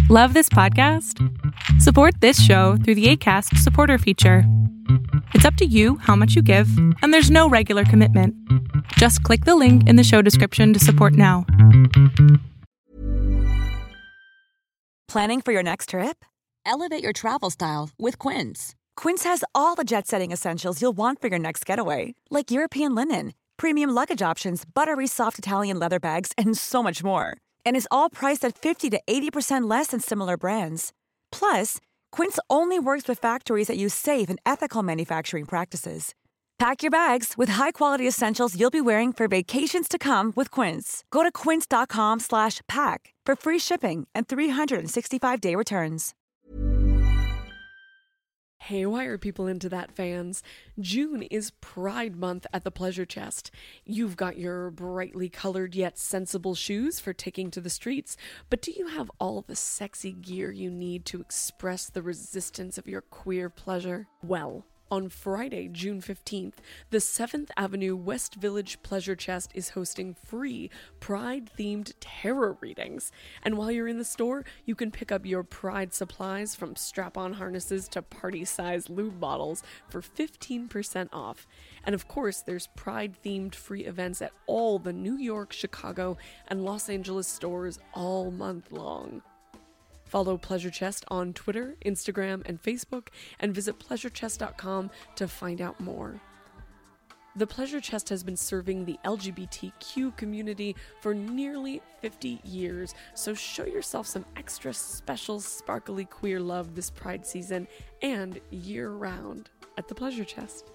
Love this podcast? Support this show through the Acast supporter feature. It's up to you how much you give, and there's no regular commitment. Just click the link in the show description to support now. Planning for your next trip? Elevate your travel style with Quince. Quince has all the jet-setting essentials you'll want for your next getaway, like European linen, premium luggage options, buttery soft Italian leather bags, and so much more. And is all priced at 50 to 80% less than similar brands. Plus, Quince only works with factories that use safe and ethical manufacturing practices. Pack your bags with high-quality essentials you'll be wearing for vacations to come with Quince. Go to quince.com/pack for free shipping and 365-day returns. Hey, why are people into that, fans? June is Pride Month at the Pleasure Chest. You've got your brightly colored yet sensible shoes for taking to the streets, but do you have all the sexy gear you need to express the resistance of your queer pleasure? Well, on Friday, June 15th, the 7th Avenue West Village Pleasure Chest is hosting free Pride-themed tarot readings. And while you're in the store, you can pick up your Pride supplies from strap-on harnesses to party-size lube bottles for 15% off. And of course, there's Pride-themed free events at all the New York, Chicago, and Los Angeles stores all month long. Follow Pleasure Chest on Twitter, Instagram, and Facebook, and visit pleasurechest.com to find out more. The Pleasure Chest has been serving the LGBTQ community for nearly 50 years, so show yourself some extra special, sparkly queer love this Pride season and year-round at the Pleasure Chest.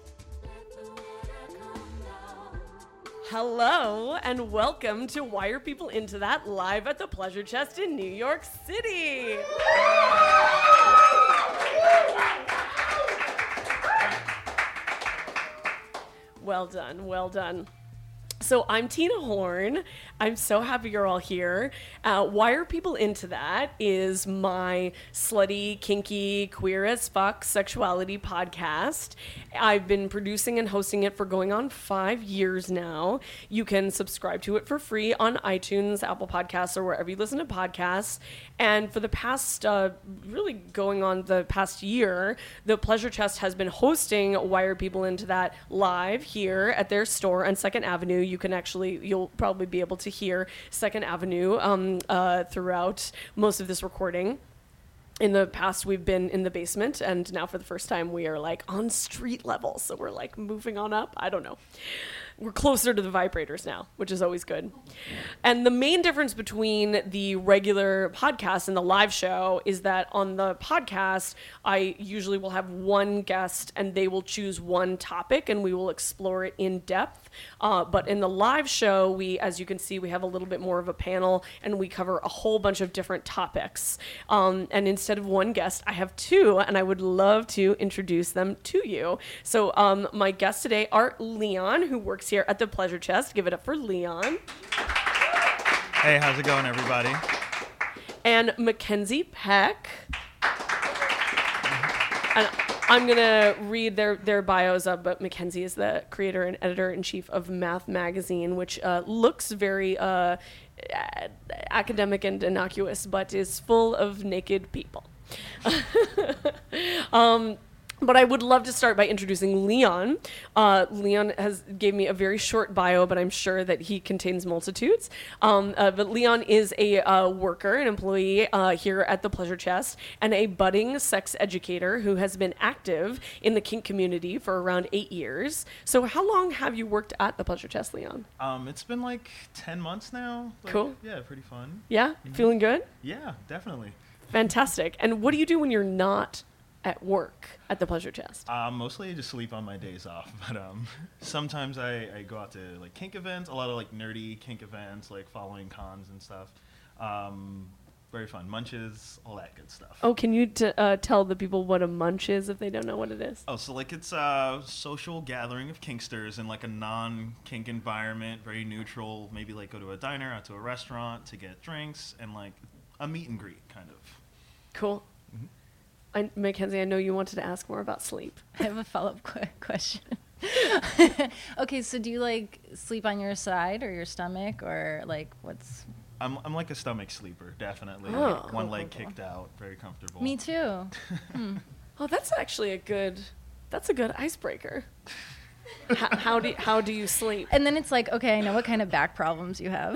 Hello, and welcome to Why Are People Into That, live at the Pleasure Chest in New York City. Well done, well done. So I'm Tina Horn. I'm so happy you're all here. Why Are People Into That is my slutty, kinky, queer as fuck sexuality podcast. I've been producing and hosting it for going on 5 years now. You can subscribe to it for free on iTunes, Apple Podcasts, or wherever you listen to podcasts. And for the past, really going on the past year, the Pleasure Chest has been hosting Why Are People Into That live here at their store on 2nd Avenue. You'll probably be able to hear 2nd Avenue throughout most of this recording. In the past, we've been in the basement, and now for the first time, we are like on street level. So we're like moving on up. I don't know. We're closer to the vibrators now, which is always good. And the main difference between the regular podcast and the live show is that on the podcast, I usually will have one guest and they will choose one topic and we will explore it in depth. But in the live show, as you can see, we have a little bit more of a panel and we cover a whole bunch of different topics. And instead of one guest, I have two, and I would love to introduce them to you. So my guests today are Leon, who works here at the Pleasure Chest. Give it up for Leon. Hey, how's it going, everybody? And Mackenzie Peck. And I'm going to read their bios up, but Mackenzie is the creator and editor-in-chief of Math Magazine, which looks very academic and innocuous, but is full of naked people. But I would love to start by introducing Leon. Leon gave me a very short bio, but I'm sure that he contains multitudes. But Leon is a worker, an employee here at the Pleasure Chest, and a budding sex educator who has been active in the kink community for around 8 years. So how long have you worked at the Pleasure Chest, Leon? It's been like 10 months now. Cool. Yeah, pretty fun. Yeah? Mm-hmm. Feeling good? Yeah, definitely. Fantastic. And what do you do when you're not at work at the Pleasure Chest? Mostly I just sleep on my days off, but sometimes I go out to like kink events, a lot of like nerdy kink events, like following cons and stuff. Very fun. Munches, all that good stuff. Oh, can you tell the people what a munch is if they don't know what it is? Oh, so like it's a social gathering of kinksters in like a non-kink environment, very neutral, maybe like go to a diner, out to a restaurant to get drinks, and like a meet and greet kind of. Cool. Mackenzie, I know you wanted to ask more about sleep. I have a follow-up question. Okay, so do you like sleep on your side or your stomach, or like what's... I'm like a stomach sleeper, definitely. Oh. One leg kicked out, very comfortable. Me too. Oh, that's actually a good icebreaker. How do you sleep? And then it's like, okay, I know what kind of back problems you have.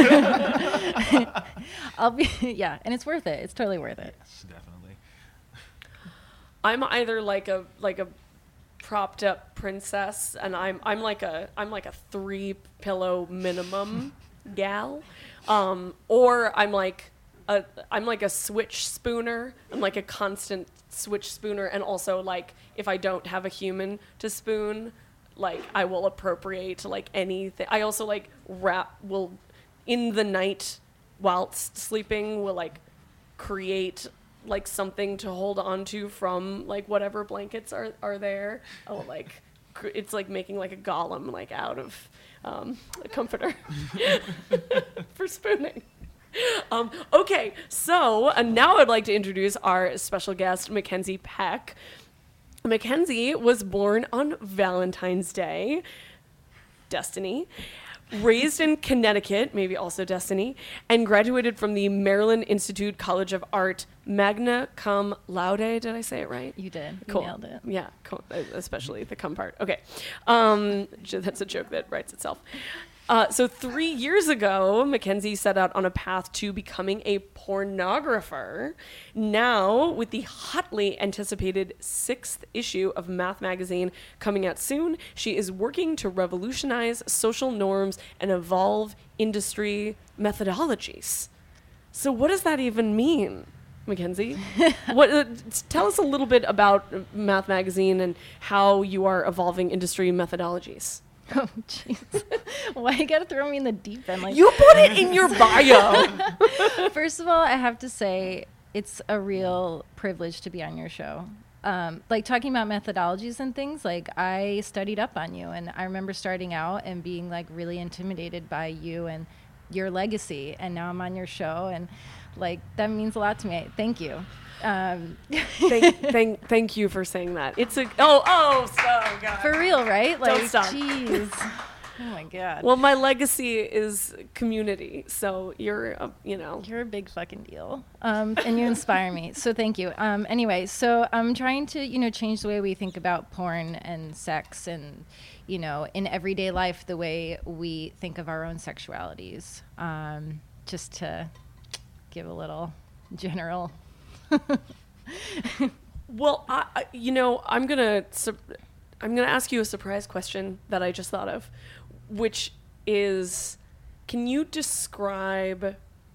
And it's worth it. It's totally worth it. Yes, definitely. I'm either like a propped up princess, and I'm like a 3-pillow minimum gal, or I'm like a switch spooner. I'm like a constant switch spooner, and also like if I don't have a human to spoon, like I will appropriate like anything. I also like will in the night whilst sleeping will like create like something to hold on to from like whatever blankets are there. Oh, like it's like making like a golem like out of a comforter for spooning. Okay, so now I'd like to introduce our special guest, Mackenzie Peck. Mackenzie was born on Valentine's Day, Destiny, raised in Connecticut, maybe also Destiny, and graduated from the Maryland Institute College of Art, magna cum laude. Did I say it right? You did. Cool. You nailed it. Yeah, cool. Especially the cum part. Okay. That's a joke that writes itself. So 3 years ago, Mackenzie set out on a path to becoming a pornographer. Now, with the hotly anticipated 6th issue of Math Magazine coming out soon, she is working to revolutionize social norms and evolve industry methodologies. So what does that even mean, Mackenzie? Tell us a little bit about Math Magazine and how you are evolving industry methodologies. Oh, jeez. Why you gotta throw me in the deep end? Like, you put it in your bio. First of all, I have to say it's a real privilege to be on your show. Like talking about methodologies and things, like I studied up on you, and I remember starting out and being like really intimidated by you and your legacy, and now I'm on your show, and like that means a lot to me. Thank you. Thank you for saying that. It's a so God. For real, right? Like, Don't stop. Jeez. Oh my God. Well, my legacy is community, so you're You're a big fucking deal. And you inspire me. So thank you. Anyway, so I'm trying to, change the way we think about porn and sex and, in everyday life, the way we think of our own sexualities. Just to give a little general. Well, I'm gonna ask you a surprise question that I just thought of, which is, can you describe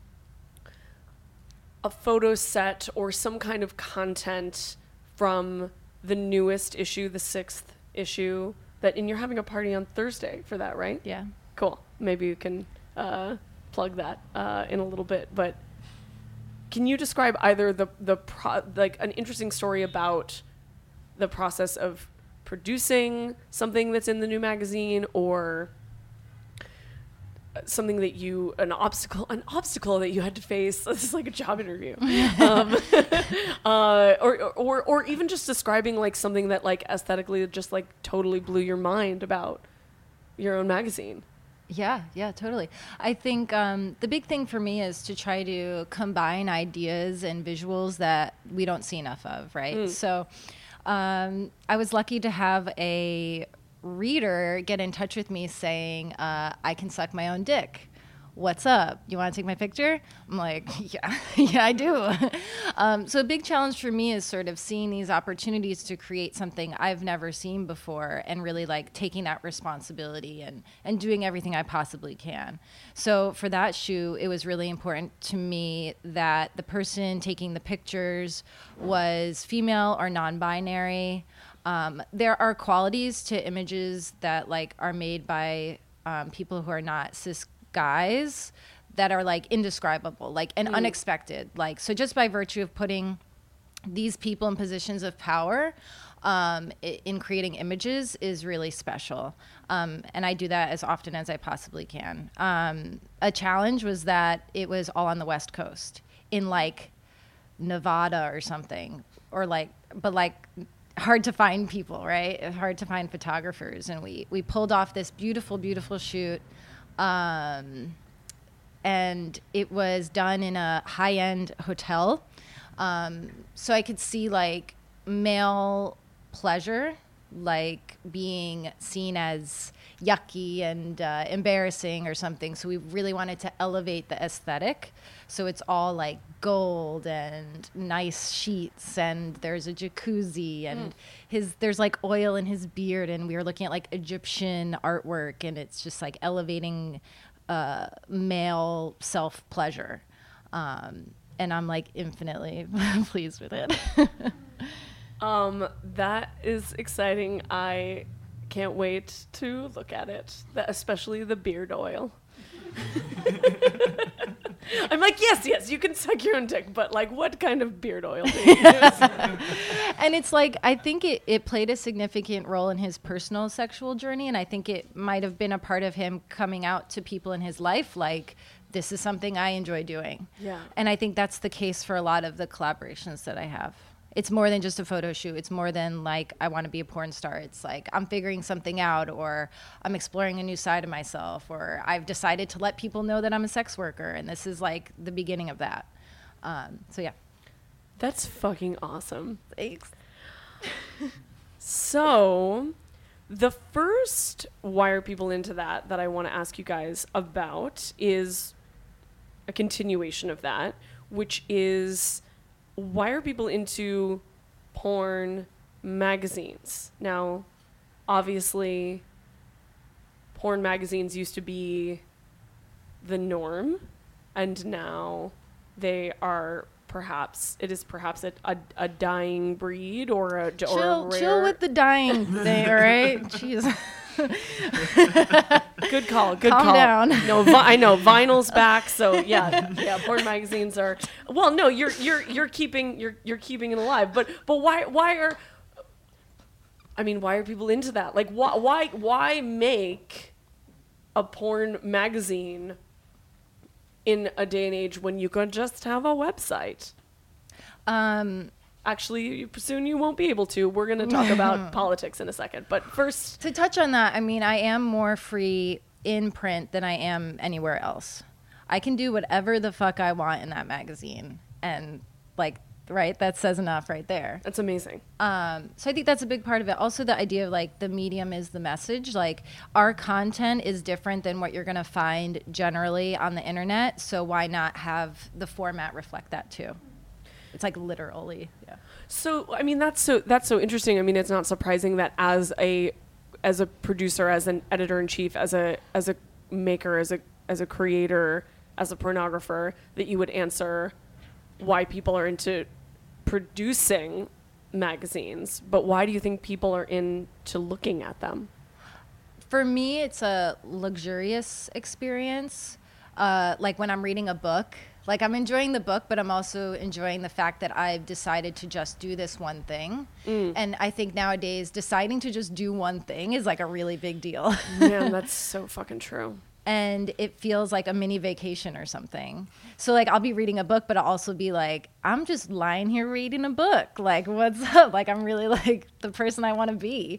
a photo set or some kind of content from the newest issue, the 6th issue, and you're having a party on Thursday for that, right? Yeah. Cool. Maybe you can plug that in a little bit, but can you describe either an interesting story about the process of producing something that's in the new magazine, or something that an obstacle that you had to face? This is like a job interview, or even just describing like something that like aesthetically just like totally blew your mind about your own magazine. Yeah, totally. I think the big thing for me is to try to combine ideas and visuals that we don't see enough of, right? So I was lucky to have a reader get in touch with me saying, I can suck my own dick. What's up? You want to take my picture? I'm like, yeah, I do. So a big challenge for me is sort of seeing these opportunities to create something I've never seen before, and really like taking that responsibility and doing everything I possibly can. So for that shoot, it was really important to me that the person taking the pictures was female or non-binary. There are qualities to images that like are made by people who are not cis guys that are like indescribable, like, and unexpected. Like, so just by virtue of putting these people in positions of power in creating images is really special. And I do that as often as I possibly can. A challenge was that it was all on the West Coast in like Nevada or something, or like, but like hard to find people, right? Hard to find photographers. And we pulled off this beautiful, beautiful shoot. And and it was done in a high-end hotel. So I could see like male pleasure, like being seen as yucky and embarrassing or something. So we really wanted to elevate the aesthetic. So it's all like gold and nice sheets, and there's a jacuzzi, and there's like oil in his beard, and we were looking at like Egyptian artwork, and it's just like elevating male self-pleasure. And I'm like infinitely pleased with it. That is exciting. I can't wait to look at it, especially the beard oil. I'm like, yes, you can suck your own dick, but like, what kind of beard oil do you use? And it's like, I think it played a significant role in his personal sexual journey, and I think it might have been a part of him coming out to people in his life, like, this is something I enjoy doing. Yeah. And I think that's the case for a lot of the collaborations that I have. It's more than just a photo shoot. It's more than like, I want to be a porn star. It's like, I'm figuring something out, or I'm exploring a new side of myself, or I've decided to let people know that I'm a sex worker. And this is like the beginning of that. So yeah. That's fucking awesome. Thanks. So the first Why Are People Into That I want to ask you guys about is a continuation of that, which is, why are people into porn magazines? Now, obviously, porn magazines used to be the norm, and now they are perhaps a dying breed, or a rare... Chill with the dying thing, all right? Jeez. Good call. Calm down. No, I know vinyl's back, so yeah. Porn magazines are. Well, no, you're keeping it alive. But why are people into that? Like, why make a porn magazine in a day and age when you could just have a website? Actually, soon you won't be able to. We're going to talk about politics in a second. But first... To touch on that, I mean, I am more free in print than I am anywhere else. I can do whatever the fuck I want in that magazine. And, like, right, that says enough right there. That's amazing. So I think that's a big part of it. Also, the idea of, like, the medium is the message. Like, our content is different than what you're going to find generally on the internet. So why not have the format reflect that, too? It's like literally, yeah. So, I mean, that's so interesting. I mean, it's not surprising that as a producer, as an editor-in-chief, as a maker, as a creator, as a pornographer, that you would answer why people are into producing magazines. But why do you think people are into looking at them? For me, it's a luxurious experience. Like when I'm reading a book, like I'm enjoying the book, but I'm also enjoying the fact that I've decided to just do this one thing. And I think nowadays deciding to just do one thing is like a really big deal. Man, that's so fucking true. And it feels like a mini vacation or something. So like I'll be reading a book, but I'll also be like, I'm just lying here reading a book. Like, what's up? Like, I'm really like the person I want to be.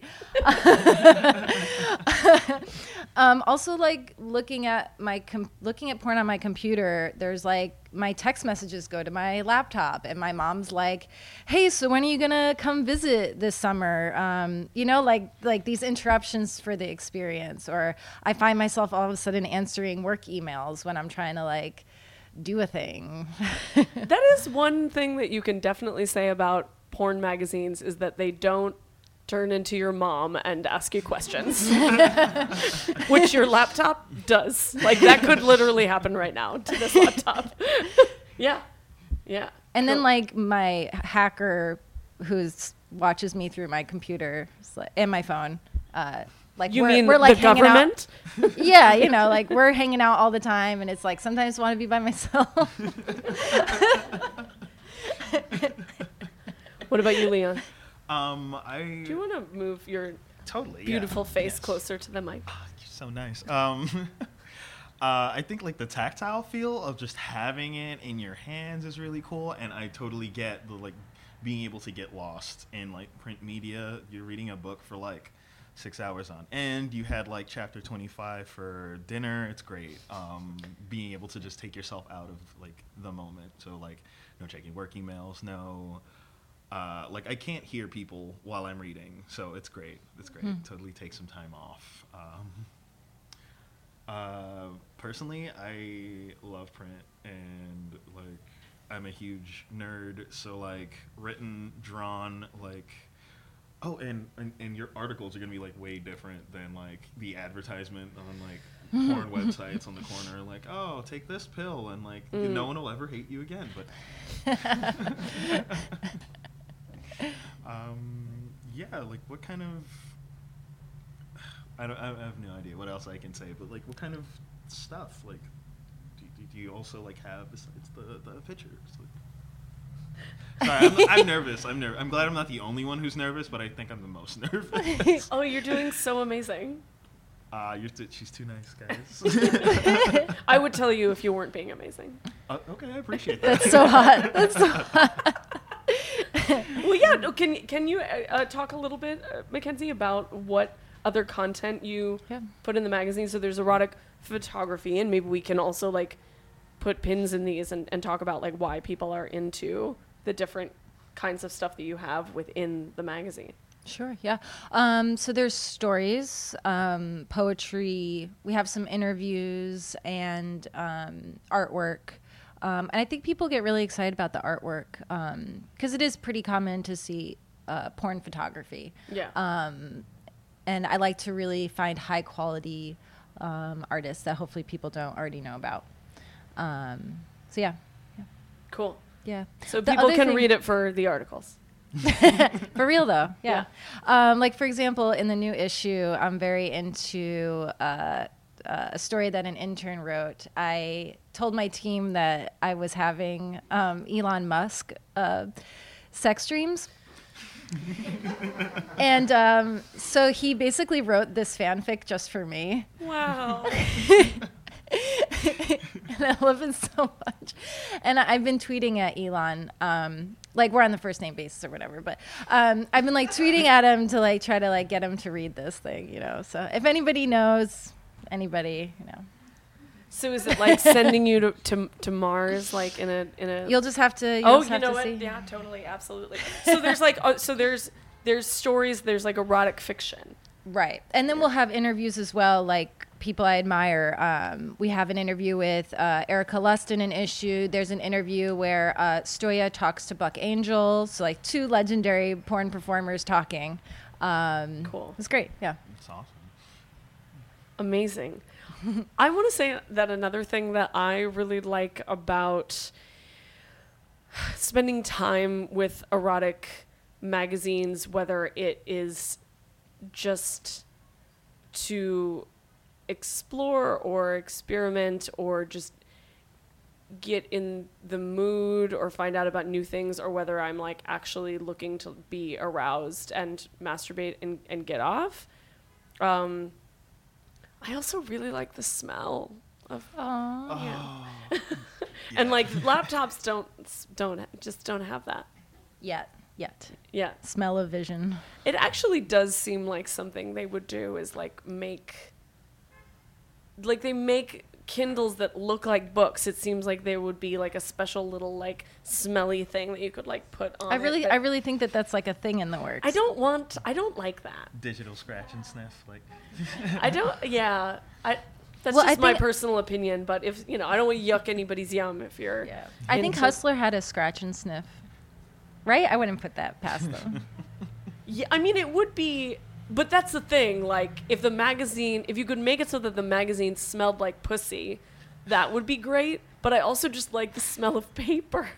Also, like looking at porn on my computer, there's like my text messages go to my laptop, and my mom's like, "Hey, so when are you gonna come visit this summer?" You know, like these interruptions for the experience. Or I find myself all of a sudden answering work emails when I'm trying to like do a thing. That is one thing that you can definitely say about porn magazines, is that they don't turn into your mom and ask you questions, which your laptop does. Like that could literally happen right now to this laptop. Yeah. And then like my hacker who watches me through my computer and my phone, like we're like the government? Yeah, you know, like we're hanging out all the time, and it's like sometimes I want to be by myself. What about you, Leon? Do you want to move your beautiful face closer to the mic? Oh, you're so nice. I think like the tactile feel of just having it in your hands is really cool, and I totally get the like being able to get lost in like print media. You're reading a book for like 6 hours on. And you had like chapter 25 for dinner. It's great. Being able to just take yourself out of like the moment. So like no checking work emails, no like I can't hear people while I'm reading. So it's great. It's great. Totally take some time off. Personally, I love print, and like I'm a huge nerd, so like written, drawn, like and your articles are gonna be like way different than like the advertisement on like porn websites on the corner, like, oh, take this pill and like no one will ever hate you again. But yeah, like what kind of I have no idea what else I can say, but like what kind of stuff like do you also like have besides the pictures? Like, sorry, I'm nervous. I'm glad I'm not the only one who's nervous, but I think I'm the most nervous. Oh, you're doing so amazing. She's too nice, guys. I would tell you if you weren't being amazing. Okay, I appreciate that. That's so hot. That's so hot. Well, yeah. No, can you talk a little bit, Mackenzie, about what other content you put in the magazine? So there's erotic photography, and maybe we can also like put pins in these and talk about like why people are into the different kinds of stuff that you have within the magazine. Sure, yeah. So there's stories, poetry. We have some interviews and artwork. And I think people get really excited about the artwork because it is pretty common to see porn photography. Yeah. And I like to really find high quality artists that hopefully people don't already know about. So yeah. Cool. Yeah. So people can read it for the articles. For real though, yeah. Like for example, in the new issue, I'm very into a story that an intern wrote. I told my team that I was having Elon Musk sex dreams. And so he basically wrote this fanfic just for me. Wow. And I love it so much. And I've been tweeting at Elon, like we're on the first name basis or whatever, but I've been like tweeting at him to like try to like get him to read this thing, you know. So if anybody knows, anybody, you know. So is it like sending you to Mars, like in a? You'll just have to. You know what? See. Yeah, totally, absolutely. So there's like, there's stories. There's like erotic fiction. Right, and then we'll have interviews as well, like people I admire. We have an interview with Erica Lust in an issue. There's an interview where Stoya talks to Buck Angel, so like two legendary porn performers talking. Cool. It's great. Yeah. It's awesome. Amazing. I want to say that another thing that I really like about spending time with erotic magazines, whether it is just to explore or experiment or just get in the mood or find out about new things, or whether I'm like actually looking to be aroused and masturbate and get off. I also really like the smell of and like laptops don't have that Yet. yeah. Smell of vision. It actually does seem like something they would do is like they make Kindles that look like books. It seems like there would be like a special little like smelly thing that you could like put on. I really think that that's like a thing in the works. I don't like that. Digital scratch and sniff, like. That's just my personal opinion, but if I don't want to yuck anybody's yum if you're. Yeah. I think Hustler had a scratch and sniff. Right? I wouldn't put that past them. Yeah, I mean it would be, but that's the thing. Like if you could make it so that the magazine smelled like pussy, that would be great. But I also just like the smell of paper.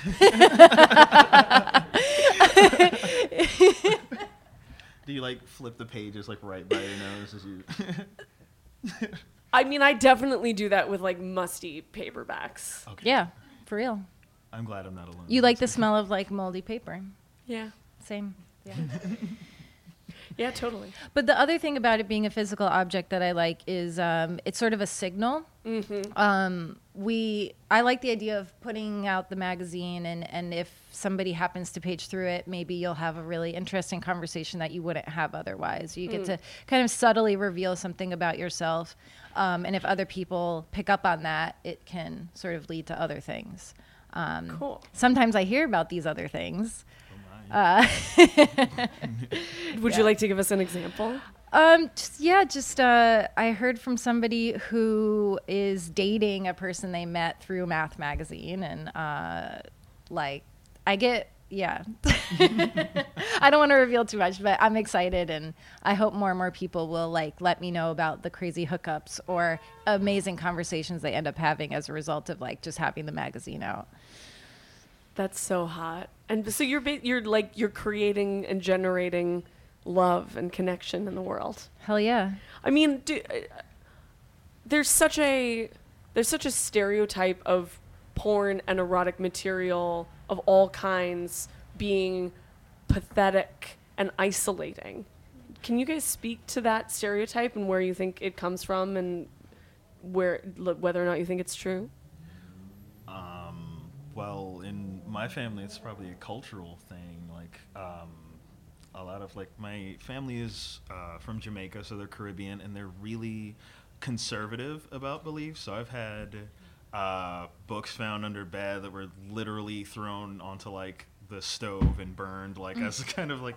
Do you like flip the pages like right by your nose as you? I mean, I definitely do that with like musty paperbacks. Okay. Yeah, for real. I'm glad I'm not alone. You like the smell of like moldy paper. Yeah. Same. Yeah. Yeah, totally. But the other thing about it being a physical object that I like is it's sort of a signal. I like the idea of putting out the magazine, and if somebody happens to page through it, maybe you'll have a really interesting conversation that you wouldn't have otherwise. You get to kind of subtly reveal something about yourself, and if other people pick up on that, it can sort of lead to other things. Cool. Sometimes I hear about these other things. Would you like to give us an example? I heard from somebody who is dating a person they met through Math Magazine, and I don't want to reveal too much, but I'm excited, and I hope more and more people will let me know about the crazy hookups or amazing conversations they end up having as a result of just having the magazine out. That's so hot. And so you're creating and generating love and connection in the world. Hell yeah. I mean, there's such a stereotype of porn and erotic material of all kinds being pathetic and isolating. Can you guys speak to that stereotype and where you think it comes from, and whether or not you think it's true? Well, in my family, it's probably a cultural thing. A lot of my family is from Jamaica, so they're Caribbean, and they're really conservative about beliefs. So I've had books found under bed that were literally thrown onto the stove and burned, as kind of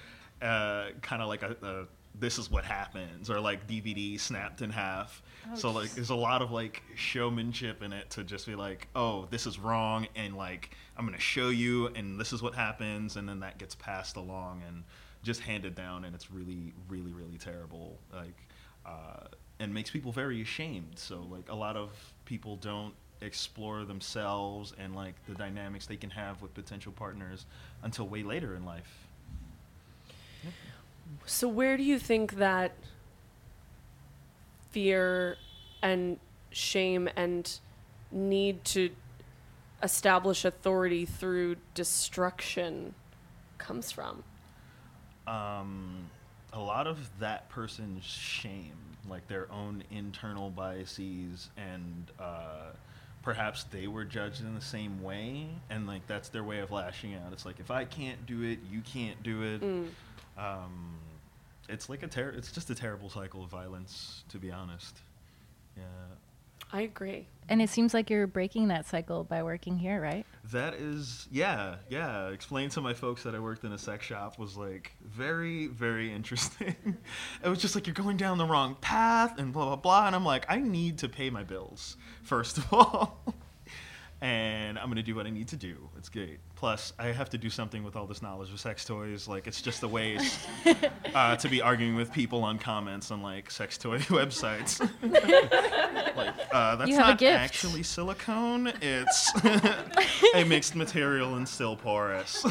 a this is what happens, or DVD snapped in half. Oh, so there's a lot of showmanship in it to just be oh, this is wrong, and I'm gonna show you, and this is what happens, and then that gets passed along and just handed down, and it's really, really, really terrible, and makes people very ashamed. So a lot of people don't explore themselves and the dynamics they can have with potential partners until way later in life. So where do you think that fear and shame and need to establish authority through destruction comes from? A lot of that person's shame, their own internal biases, and perhaps they were judged in the same way, and that's their way of lashing out. It's if I can't do it, you can't do it. It's it's just a terrible cycle of violence, to be honest. Yeah. I agree. And it seems like you're breaking that cycle by working here, right? That is, yeah. Explain to my folks that I worked in a sex shop was very, very interesting. It was just you're going down the wrong path and blah, blah, blah. And I'm I need to pay my bills, first of all. And I'm going to do what I need to do. It's great. Plus, I have to do something with all this knowledge of sex toys. It's just a waste to be arguing with people on comments on, sex toy websites. That's not actually silicone. It's a mixed material and still porous.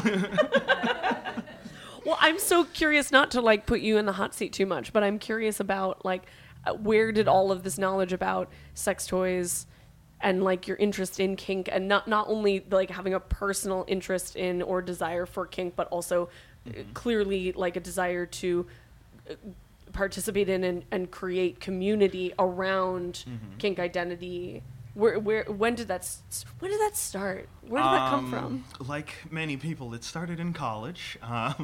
Well, I'm so curious, not to, put you in the hot seat too much, but I'm curious about, where did all of this knowledge about sex toys and your interest in kink, and not only having a personal interest in or desire for kink, but also clearly a desire to participate in and create community around kink identity. When did that start? Where did that come from? Like many people, it started in college.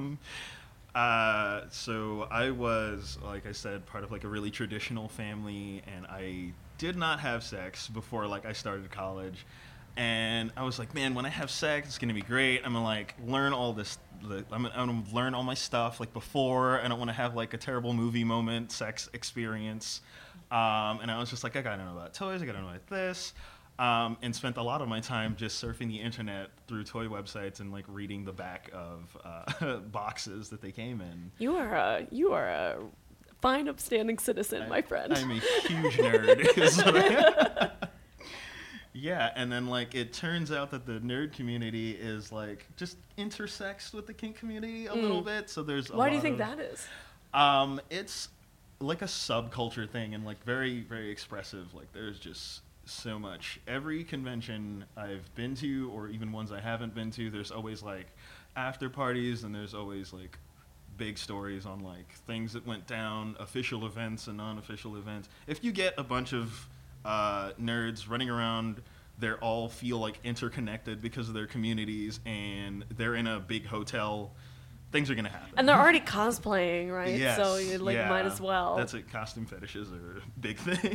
So I was, like I said, part of a really traditional family, and I did not have sex before I started college. And I was man, when I have sex, it's gonna be great. I'm gonna learn all this. I'm gonna learn all my stuff before. I don't want to have a terrible movie moment, sex experience. And I was just I gotta know about toys. I gotta know about this. And spent a lot of my time just surfing the internet through toy websites and reading the back of boxes that they came in. You are a fine, upstanding citizen, my friend. I'm a huge nerd. Is what I am. Yeah, and then it turns out that the nerd community is just intersexed with the kink community a little bit. So there's why do you think that is? It's a subculture thing, and very, very expressive. There's just so much. Every convention I've been to, or even ones I haven't been to, there's always after parties, and there's always big stories on like things that went down, official events and non-official events. If you get a bunch of nerds running around, they all feel like interconnected because of their communities, and they're in a big hotel, things are gonna happen. And they're already cosplaying, right? Yes, So you like yeah. might as well. That's it. Costume fetishes are a big thing.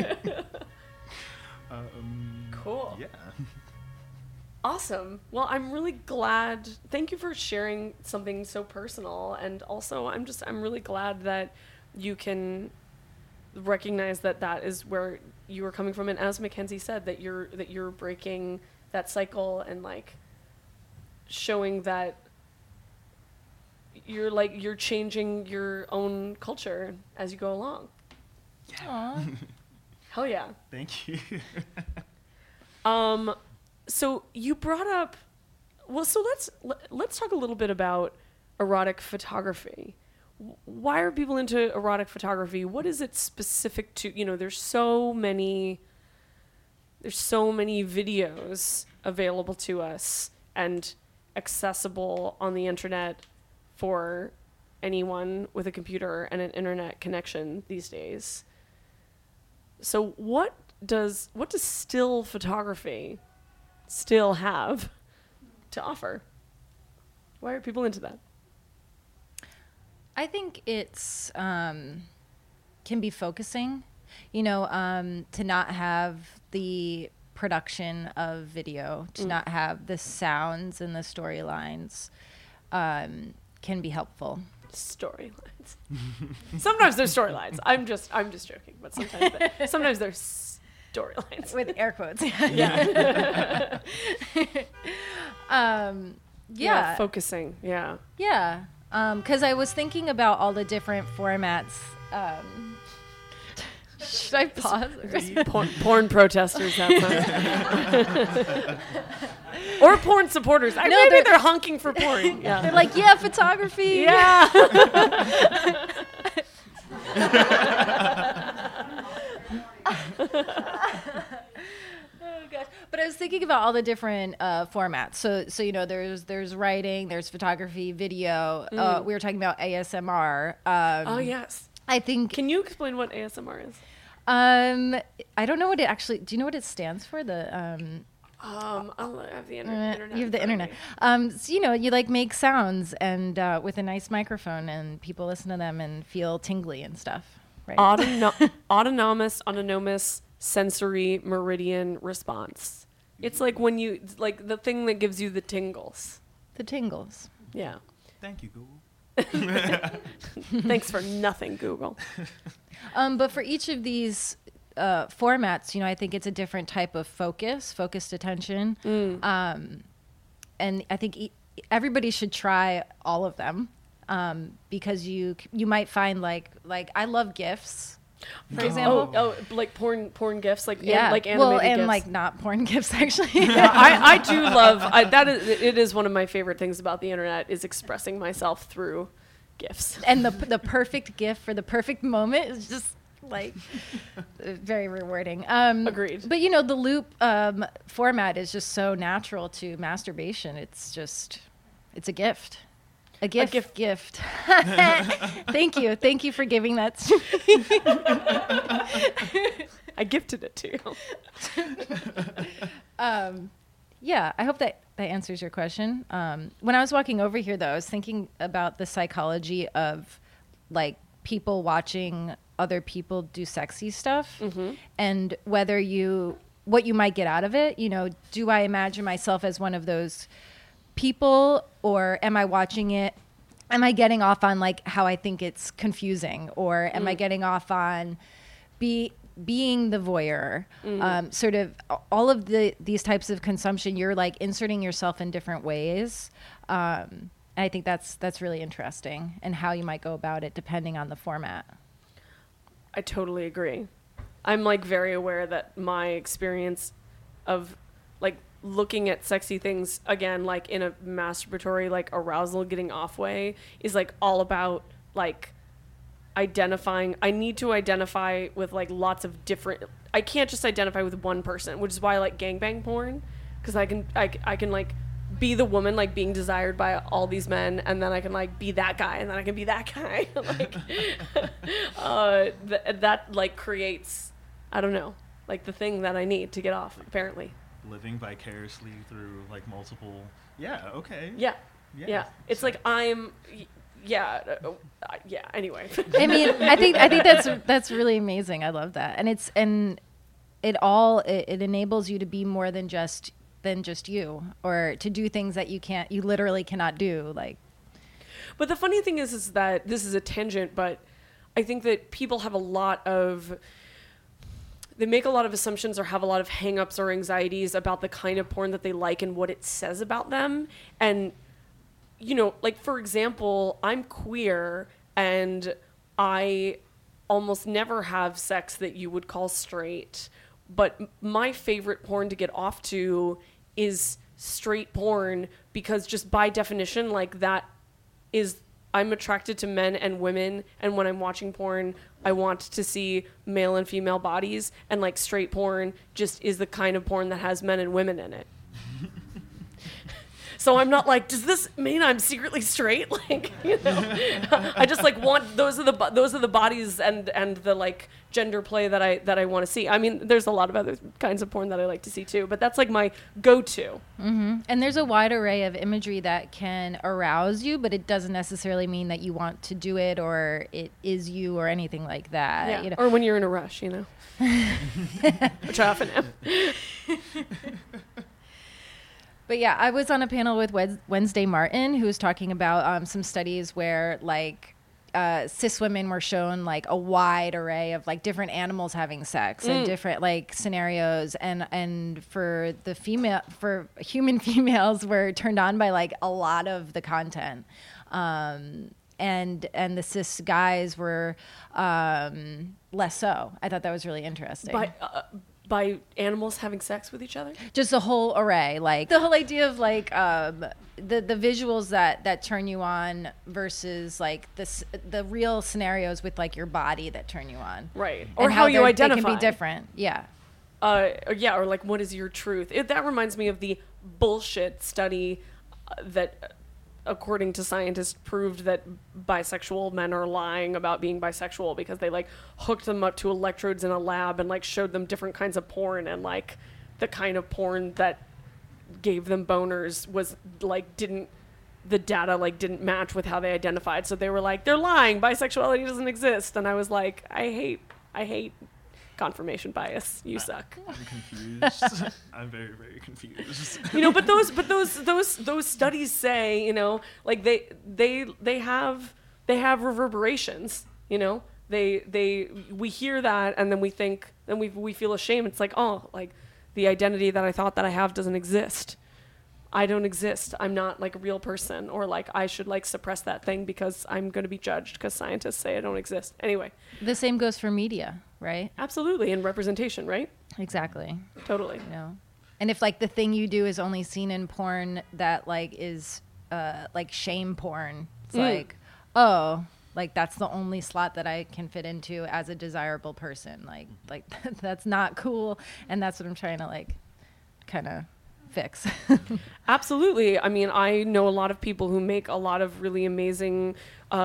Cool. Yeah. Awesome. Well, I'm really glad. Thank you for sharing something so personal, and also I'm really glad that you can recognize that that is where you are coming from, and as Mackenzie said, that you're breaking that cycle and like showing that you're changing your own culture as you go along. Aw. Hell yeah. Thank you. So you brought up, well, so let's talk a little bit about erotic photography. Why are people into erotic photography? What is it specific to? You know, there's so many videos available to us and accessible on the internet for anyone with a computer and an internet connection these days. So what does still photography still have to offer? Why are people into that? I think it's can be focusing, you know, to not have the production of video, to not have the sounds and the storylines, can be helpful. Storylines. Sometimes there's storylines. I'm just joking, but sometimes there's storylines With air quotes. Yeah. Yeah. Focusing. Yeah. Yeah. Because I was thinking about all the different formats. Should I pause? Porn protesters outside. Or porn supporters. Maybe they're honking for porn. Yeah. They're like, yeah, photography. Yeah. Oh gosh. But I was thinking about all the different formats. So you know, there's writing, there's photography, video. We were talking about ASMR. Oh yes. I think. Can you explain what ASMR is? I don't know what it actually. Do you know what it stands for? I have the internet. You have the internet. So, you know, you like make sounds and with a nice microphone, and people listen to them and feel tingly and stuff. Right. Autonomous sensory meridian response. It's like when you like the thing that gives you the tingles. The tingles. Yeah. Thank you, Google. Thanks for nothing, Google. But for each of these formats, you know, I think it's a different type of focused attention. And I think everybody should try all of them because you might find like I love GIFs, for example. Oh, like porn GIFs, like yeah, like animated and GIFs. like not porn GIFs actually. Yeah, I do love that. It is one of my favorite things about the internet is expressing myself through GIFs. And the perfect GIF for the perfect moment is just like very rewarding. Agreed. But you know, the loop format is just so natural to masturbation. It's a gift. A gift. Thank you for giving that to me. I gifted it to you. Yeah, I hope that answers your question. When I was walking over here, though, I was thinking about the psychology of like people watching other people do sexy stuff and what you might get out of it. You know, do I imagine myself as one of those people, or am I watching it? Am I getting off on like how I think it's confusing, or am I getting off on being the voyeur? Sort of all of these types of consumption, you're like inserting yourself in different ways. And I think that's really interesting, and how you might go about it depending on the format. I totally agree. I'm like very aware that my experience of like looking at sexy things again, like in a masturbatory, like arousal getting off way, is like all about like identifying. I need to identify with like lots of different, I can't just identify with one person, which is why I like gangbang porn, because I can like be the woman like being desired by all these men, and then I can like be that guy, and then I can be that guy. Like that like creates, I don't know, like the thing that I need to get off, apparently. Living vicariously through like multiple. Yeah. Okay. Yeah. It's So- like I'm. Yeah. Anyway. I mean, I think that's really amazing. I love that, and it enables you to be more than just you, or to do things that you literally cannot do. Like, But the funny thing is that this is a tangent, but I think that people have they make a lot of assumptions or have a lot of hang-ups or anxieties about the kind of porn that they like and what it says about them. And, you know, like, for example, I'm queer and I almost never have sex that you would call straight. But my favorite porn to get off to is straight porn, because just by definition, like, that is, I'm attracted to men and women, and when I'm watching porn, I want to see male and female bodies, and like straight porn just is the kind of porn that has men and women in it. So I'm not like, does this mean I'm secretly straight? Like, you know, I just like want those are the bodies and the like gender play that I want to see. I mean, there's a lot of other kinds of porn that I like to see too, but that's like my go-to. mm-hmm. And there's a wide array of imagery that can arouse you, but it doesn't necessarily mean that you want to do it or it is you or anything like that. Yeah. You know? Or when you're in a rush, you know, which I often am. But yeah, I was on a panel with Wednesday Martin, who was talking about some studies where like cis women were shown like a wide array of like different animals having sex and different like scenarios, and for human females were turned on by like a lot of the content, and the cis guys were less so. I thought that was really interesting. By animals having sex with each other? Just a whole array, like the whole idea of like the visuals that turn you on versus like the real scenarios with like your body that turn you on, Right. And Or how you identify. they can be different. Yeah. Or like, what is your truth? That reminds me of the bullshit study that, according to scientists, proved that bisexual men are lying about being bisexual because they like hooked them up to electrodes in a lab and like showed them different kinds of porn, and like the kind of porn that gave them boners was like the data like didn't match with how they identified. So they were like, they're lying, bisexuality doesn't exist. And I was like, I hate confirmation bias. You suck. I'm confused. I'm very, very confused. You know, but those studies say, you know, like they have reverberations, you know. We hear that, and then we think, then we feel ashamed. It's like, oh, like the identity that I thought that I have doesn't exist. I don't exist. I'm not like a real person, or like I should like suppress that thing because I'm going to be judged because scientists say I don't exist. Anyway. The same goes for media, right? Absolutely. And representation, right? Exactly. Totally. You know? And if like the thing you do is only seen in porn that like is like shame porn, it's like, oh, like that's the only slot that I can fit into as a desirable person. Like that's not cool. And that's what I'm trying to like kind of fix. Absolutely. I mean, I know a lot of people who make a lot of really amazing,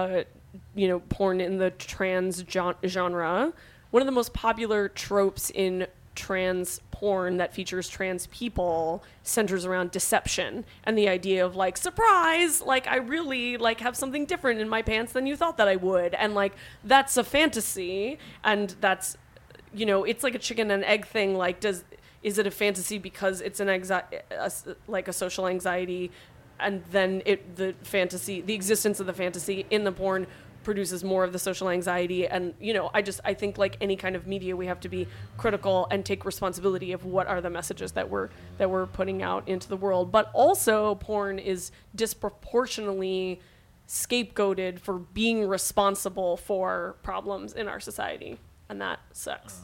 porn in the trans genre. One of the most popular tropes in trans porn that features trans people centers around deception and the idea of like, surprise, like I really like have something different in my pants than you thought that I would. And like, that's a fantasy. And that's, you know, it's like a chicken and egg thing. Like, is it a fantasy because it's like a social anxiety, and then the existence of the fantasy in the porn produces more of the social anxiety? And you know, I think like any kind of media, we have to be critical and take responsibility of what are the messages that we're putting out into the world. But also, porn is disproportionately scapegoated for being responsible for problems in our society, and that sucks.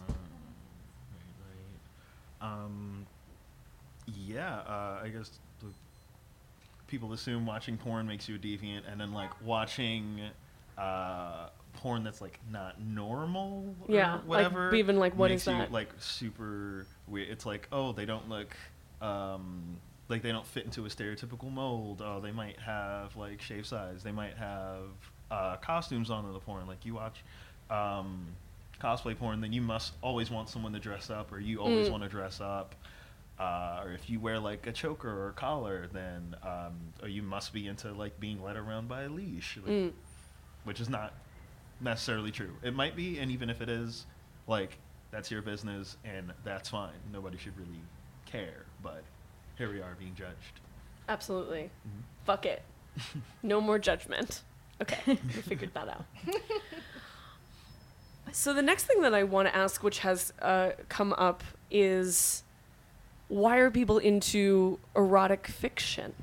I guess people assume watching porn makes you a deviant, and then like watching porn that's like not normal or whatever. Like, even like, what makes is that? you like super weird. It's like, oh, they don't look like they don't fit into a stereotypical mold. They might have like shave size. They might have costumes on in the porn. Like you watch cosplay porn, then you must always want someone to dress up, or you always want to dress up. Or if you wear like a choker or a collar, then or you must be into like being led around by a leash, like, which is not necessarily true. It might be, and even if it is, like that's your business, and that's fine. Nobody should really care. But here we are being judged. Absolutely. Fuck it. No more judgment. Okay, we figured that out. So the next thing that I want to ask, which has come up, is why are people into erotic fiction?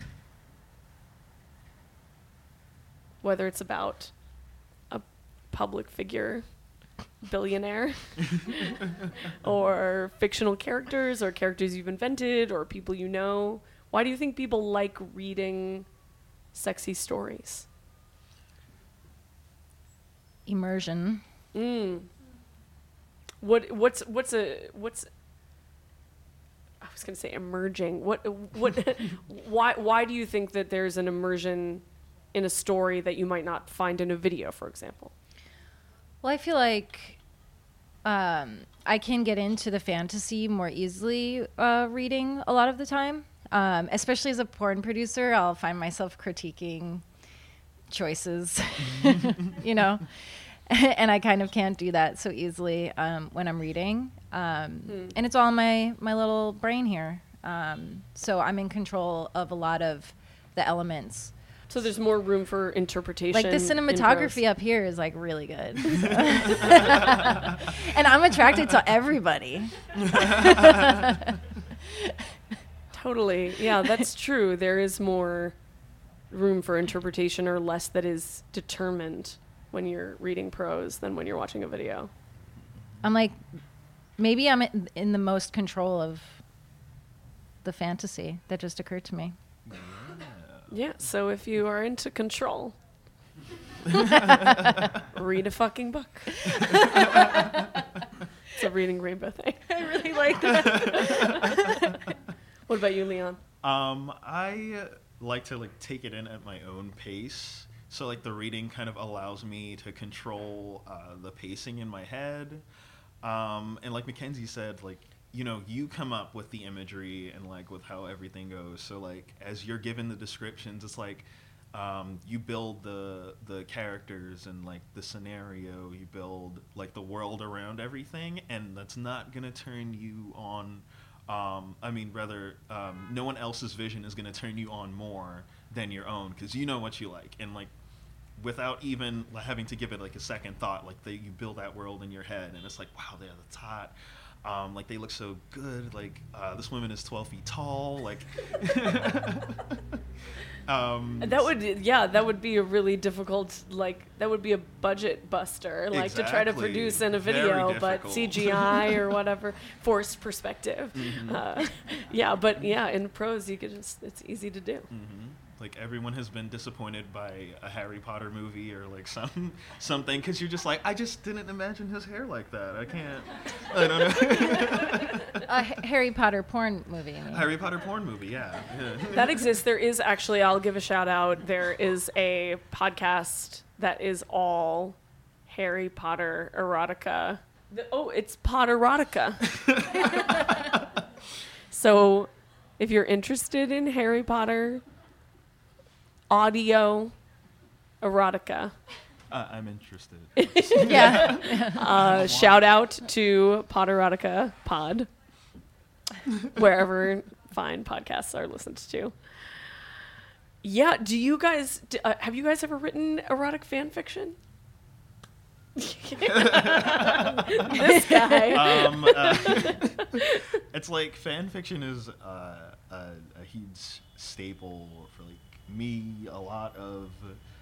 Whether it's about a public figure, billionaire, or fictional characters, or characters you've invented, or people you know. Why do you think people like reading sexy stories? Immersion. What's I was going to say emerging. What why do you think that there's an immersion in a story that you might not find in a video, for example? Well, I feel like I can get into the fantasy more easily reading a lot of the time. Especially as a porn producer, I'll find myself critiquing choices, you know, and I kind of can't do that so easily when I'm reading. And it's all in my little brain here. So I'm in control of a lot of the elements. So there's more room for interpretation. Like the cinematography up here is like really good. And I'm attracted to everybody. Totally. Yeah, that's true. There is more room for interpretation, or less that is determined when you're reading prose than when you're watching a video. I'm like, maybe I'm in the most control of the fantasy that just occurred to me. Yeah, so if you are into control, read a fucking book. It's a reading rainbow thing. I really like that. What about you, Leon? I like to like take it in at my own pace. So like the reading kind of allows me to control the pacing in my head. And like Mackenzie said, like, you know, you come up with the imagery and like with how everything goes. So like as you're given the descriptions, it's like you build the characters and like the scenario, you build like the world around everything, and that's not gonna turn you on. No one else's vision is gonna turn you on more than your own, because you know what you like, and like without even having to give it like a second thought, like you build that world in your head, and it's like, wow, that's hot. Like they look so good. Like this woman is 12 feet tall. Like that would be a really difficult, like that would be a budget buster, like to try to produce in a video, but CGI or whatever, forced perspective. In prose it's easy to do. Like everyone has been disappointed by a Harry Potter movie or like something, because you're just like, I just didn't imagine his hair like that. I don't know. A Harry Potter porn movie. I mean. Harry Potter porn movie, yeah. That exists. There is actually, I'll give a shout out. There is a podcast that is all Harry Potter erotica. It's Potterotica. So if you're interested in Harry Potter audio erotica, I'm interested. Yeah. Shout out to Potterotica Pod, wherever fine podcasts are listened to. Yeah, do you guys have you guys ever written erotic fan fiction? This guy. It's like fan fiction is a huge staple for like me. A lot of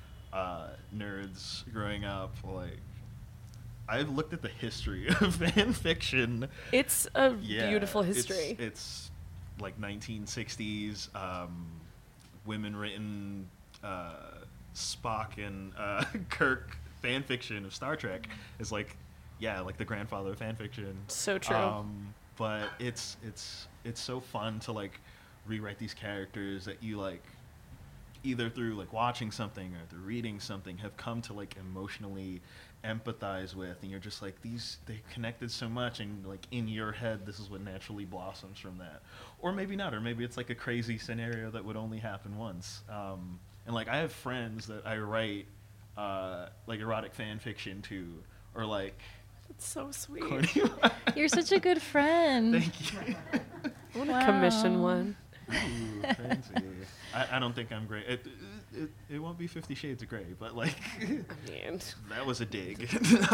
nerds growing up, like I've looked at the history of fan fiction. It's a beautiful history. It's like 1960s women written Spock and Kirk fan fiction of Star Trek is like the grandfather of fan fiction. So true. But it's so fun to like rewrite these characters that you like either through like watching something or through reading something have come to like emotionally empathize with, and you're just like, they connected so much, and like in your head this is what naturally blossoms from that. Or maybe not, or maybe it's like a crazy scenario that would only happen once. And like I have friends that I write like erotic fan fiction to, or like It's so sweet. You're such a good friend. Thank you. I want to commission one. Ooh, fancy. I don't think I'm great. It won't be 50 Shades of Grey, but like Man. that was a dig.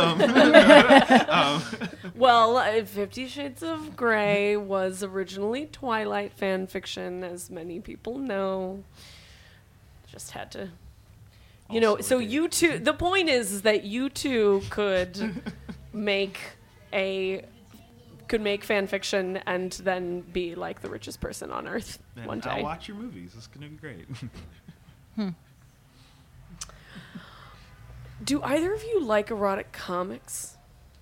Well, 50 Shades of Grey was originally Twilight fan fiction, as many people know. Just had to, you know. Also So a dig. you two. The point is that you two could make fan fiction and then be like the richest person on earth And one day. I'll watch your movies. It's gonna be great. Do either of you like erotic comics?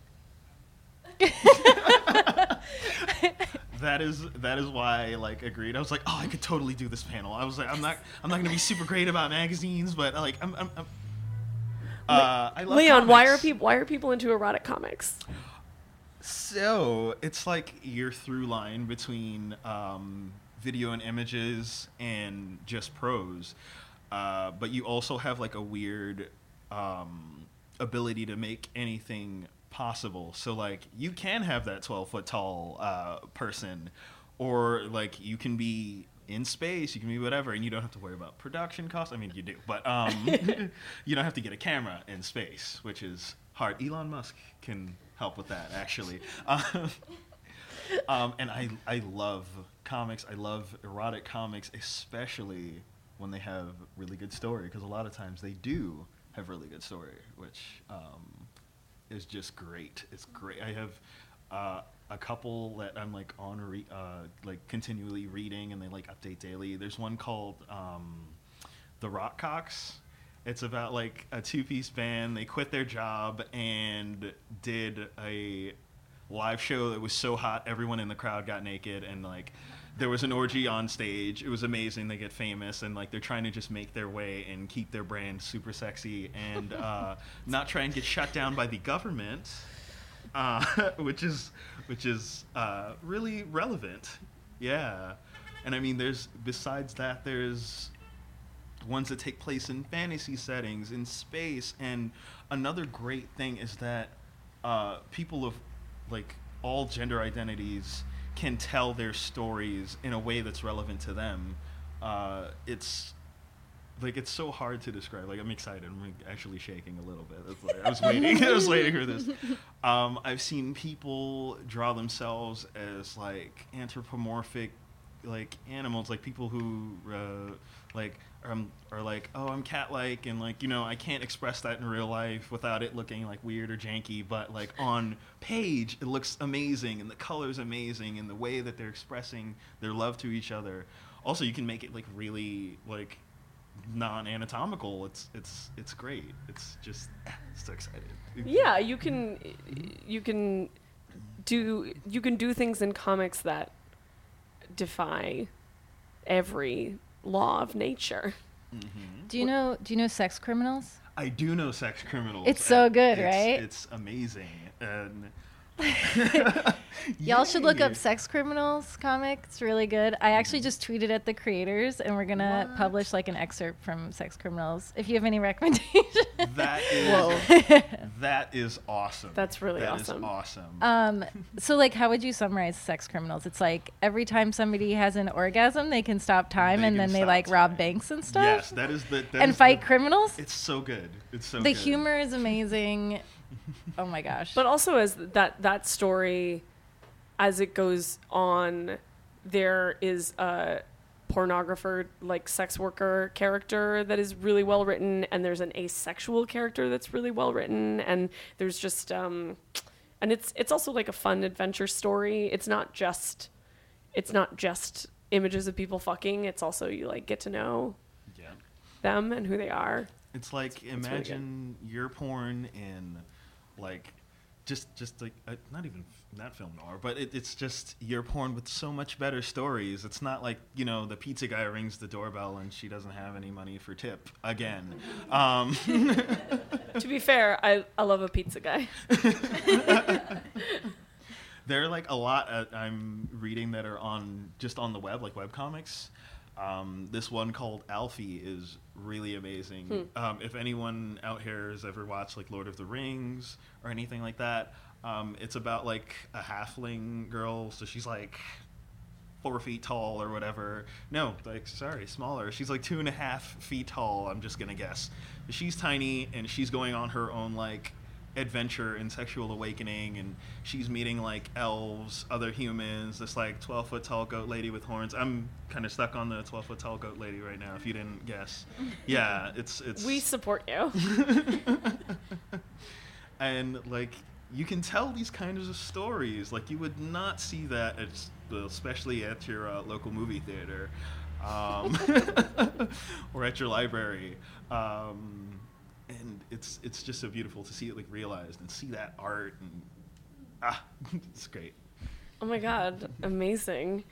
That is why I like agreed. I was like, oh, I could totally do this panel. I was like, I'm not gonna be super great about magazines, but like I love Leon, comics. why are people into erotic comics? So it's like your through line between video and images and just prose, but you also have like a weird ability to make anything possible. So like you can have that 12-foot tall person, or like you can be in space, you can be whatever, and you don't have to worry about production costs. I mean, you do, but you don't have to get a camera in space, which is hard. Elon Musk can help with that, actually. And I love comics. I love erotic comics, especially when they have really good story, because a lot of times they do have really good story, which is just great. It's great. I have a couple that I'm like like continually reading, and they like update daily. There's one called The Rock Cocks. It's about like a two-piece band. They quit their job and did a live show that was so hot everyone in the crowd got naked, and like there was an orgy on stage. It was amazing. They get famous, and like they're trying to just make their way and keep their brand super sexy, and not try and get shut down by the government, which is really relevant. Yeah. And I mean, besides that, there's ones that take place in fantasy settings, in space, and another great thing is that people of like all gender identities can tell their stories in a way that's relevant to them. It's so hard to describe. Like, I'm excited. I'm actually shaking a little bit. It's like, I was waiting for this. I've seen people draw themselves as like anthropomorphic, like animals, like people who are like, oh, I'm cat-like, and like, you know, I can't express that in real life without it looking like weird or janky, but like on page it looks amazing, and the color's amazing, and the way that they're expressing their love to each other. Also, you can make it like really like non-anatomical. It's great. It's just so excited. Yeah, you can do things in comics that defy every law of nature. Mm-hmm. Do you know Sex Criminals? I do know Sex Criminals. It's so good, It's- right? It's amazing. And Y'all should look up Yay. Sex Criminals comic. It's really good. I actually just tweeted at the creators, and we're gonna What? publish like an excerpt from Sex Criminals. If you have any recommendations. That is awesome. That's really awesome. awesome. That is awesome. So like, how would you summarize Sex Criminals? It's like every time somebody has an orgasm, they can stop time, They and can then they stop like rob time. banks and stuff. Yes, that is the that and is fight the- criminals. It's so good. It's so The good. humor is amazing. Oh my gosh. But also, as that story, as it goes on, there is a pornographer, like sex worker character that is really well written, and there's an asexual character that's really well written, and there's just and it's also like a fun adventure story. It's not just images of people fucking. It's also, you like get to know Yeah. them and who they are. It's like really good. imagine your porn in like just like not even that film noir, but it's just your porn with so much better stories. It's not like, you know, the pizza guy rings the doorbell and she doesn't have any money for tip again. To be fair, I love a pizza guy. There are like a lot I'm reading that are on the web, like webcomics. This one called Alfie is really amazing. If anyone out here has ever watched like Lord of the Rings or anything like that, it's about like a halfling girl. So she's like 4 feet tall or whatever. No, like, sorry, smaller. She's like 2.5 feet tall, I'm just gonna guess. She's tiny, and she's going on her own like adventure and sexual awakening, and she's meeting like elves, other humans, this like 12-foot tall goat lady with horns. I'm kind of stuck on the 12-foot tall goat lady right now, if you didn't guess. Yeah, it's We support you. And like, you can tell these kinds of stories. Like, you would not see that especially at your local movie theater, or at your library. And it's just so beautiful to see it like realized and see that art, and it's great. Oh my God, amazing.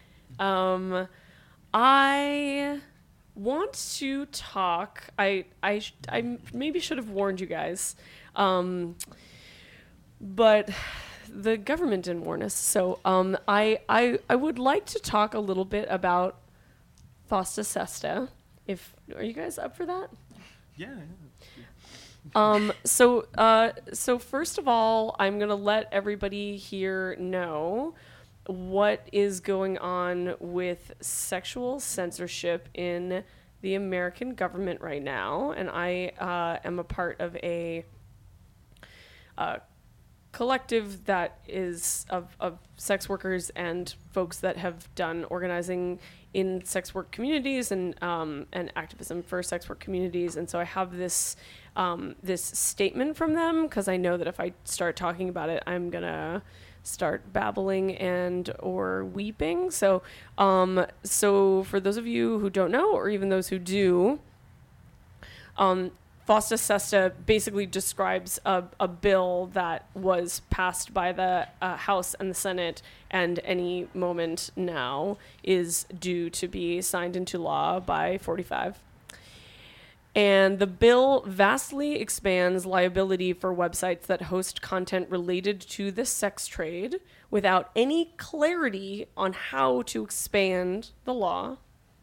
I want to talk. I maybe should have warned you guys, but the government didn't warn us. So I would like to talk a little bit about FOSTA SESTA. Are you guys up for that? Yeah. So first of all, I'm going to let everybody here know what is going on with sexual censorship in the American government right now. And I am a part of a collective that is of sex workers and folks that have done organizing in sex work communities and activism for sex work communities. And so I have this statement from them, because I know that if I start talking about it, I'm gonna start babbling and or weeping. So for those of you who don't know, or even those who do, FOSTA SESTA basically describes a bill that was passed by the House and the Senate, and any moment now is due to be signed into law by 45. And the bill vastly expands liability for websites that host content related to the sex trade without any clarity on how to expand the law.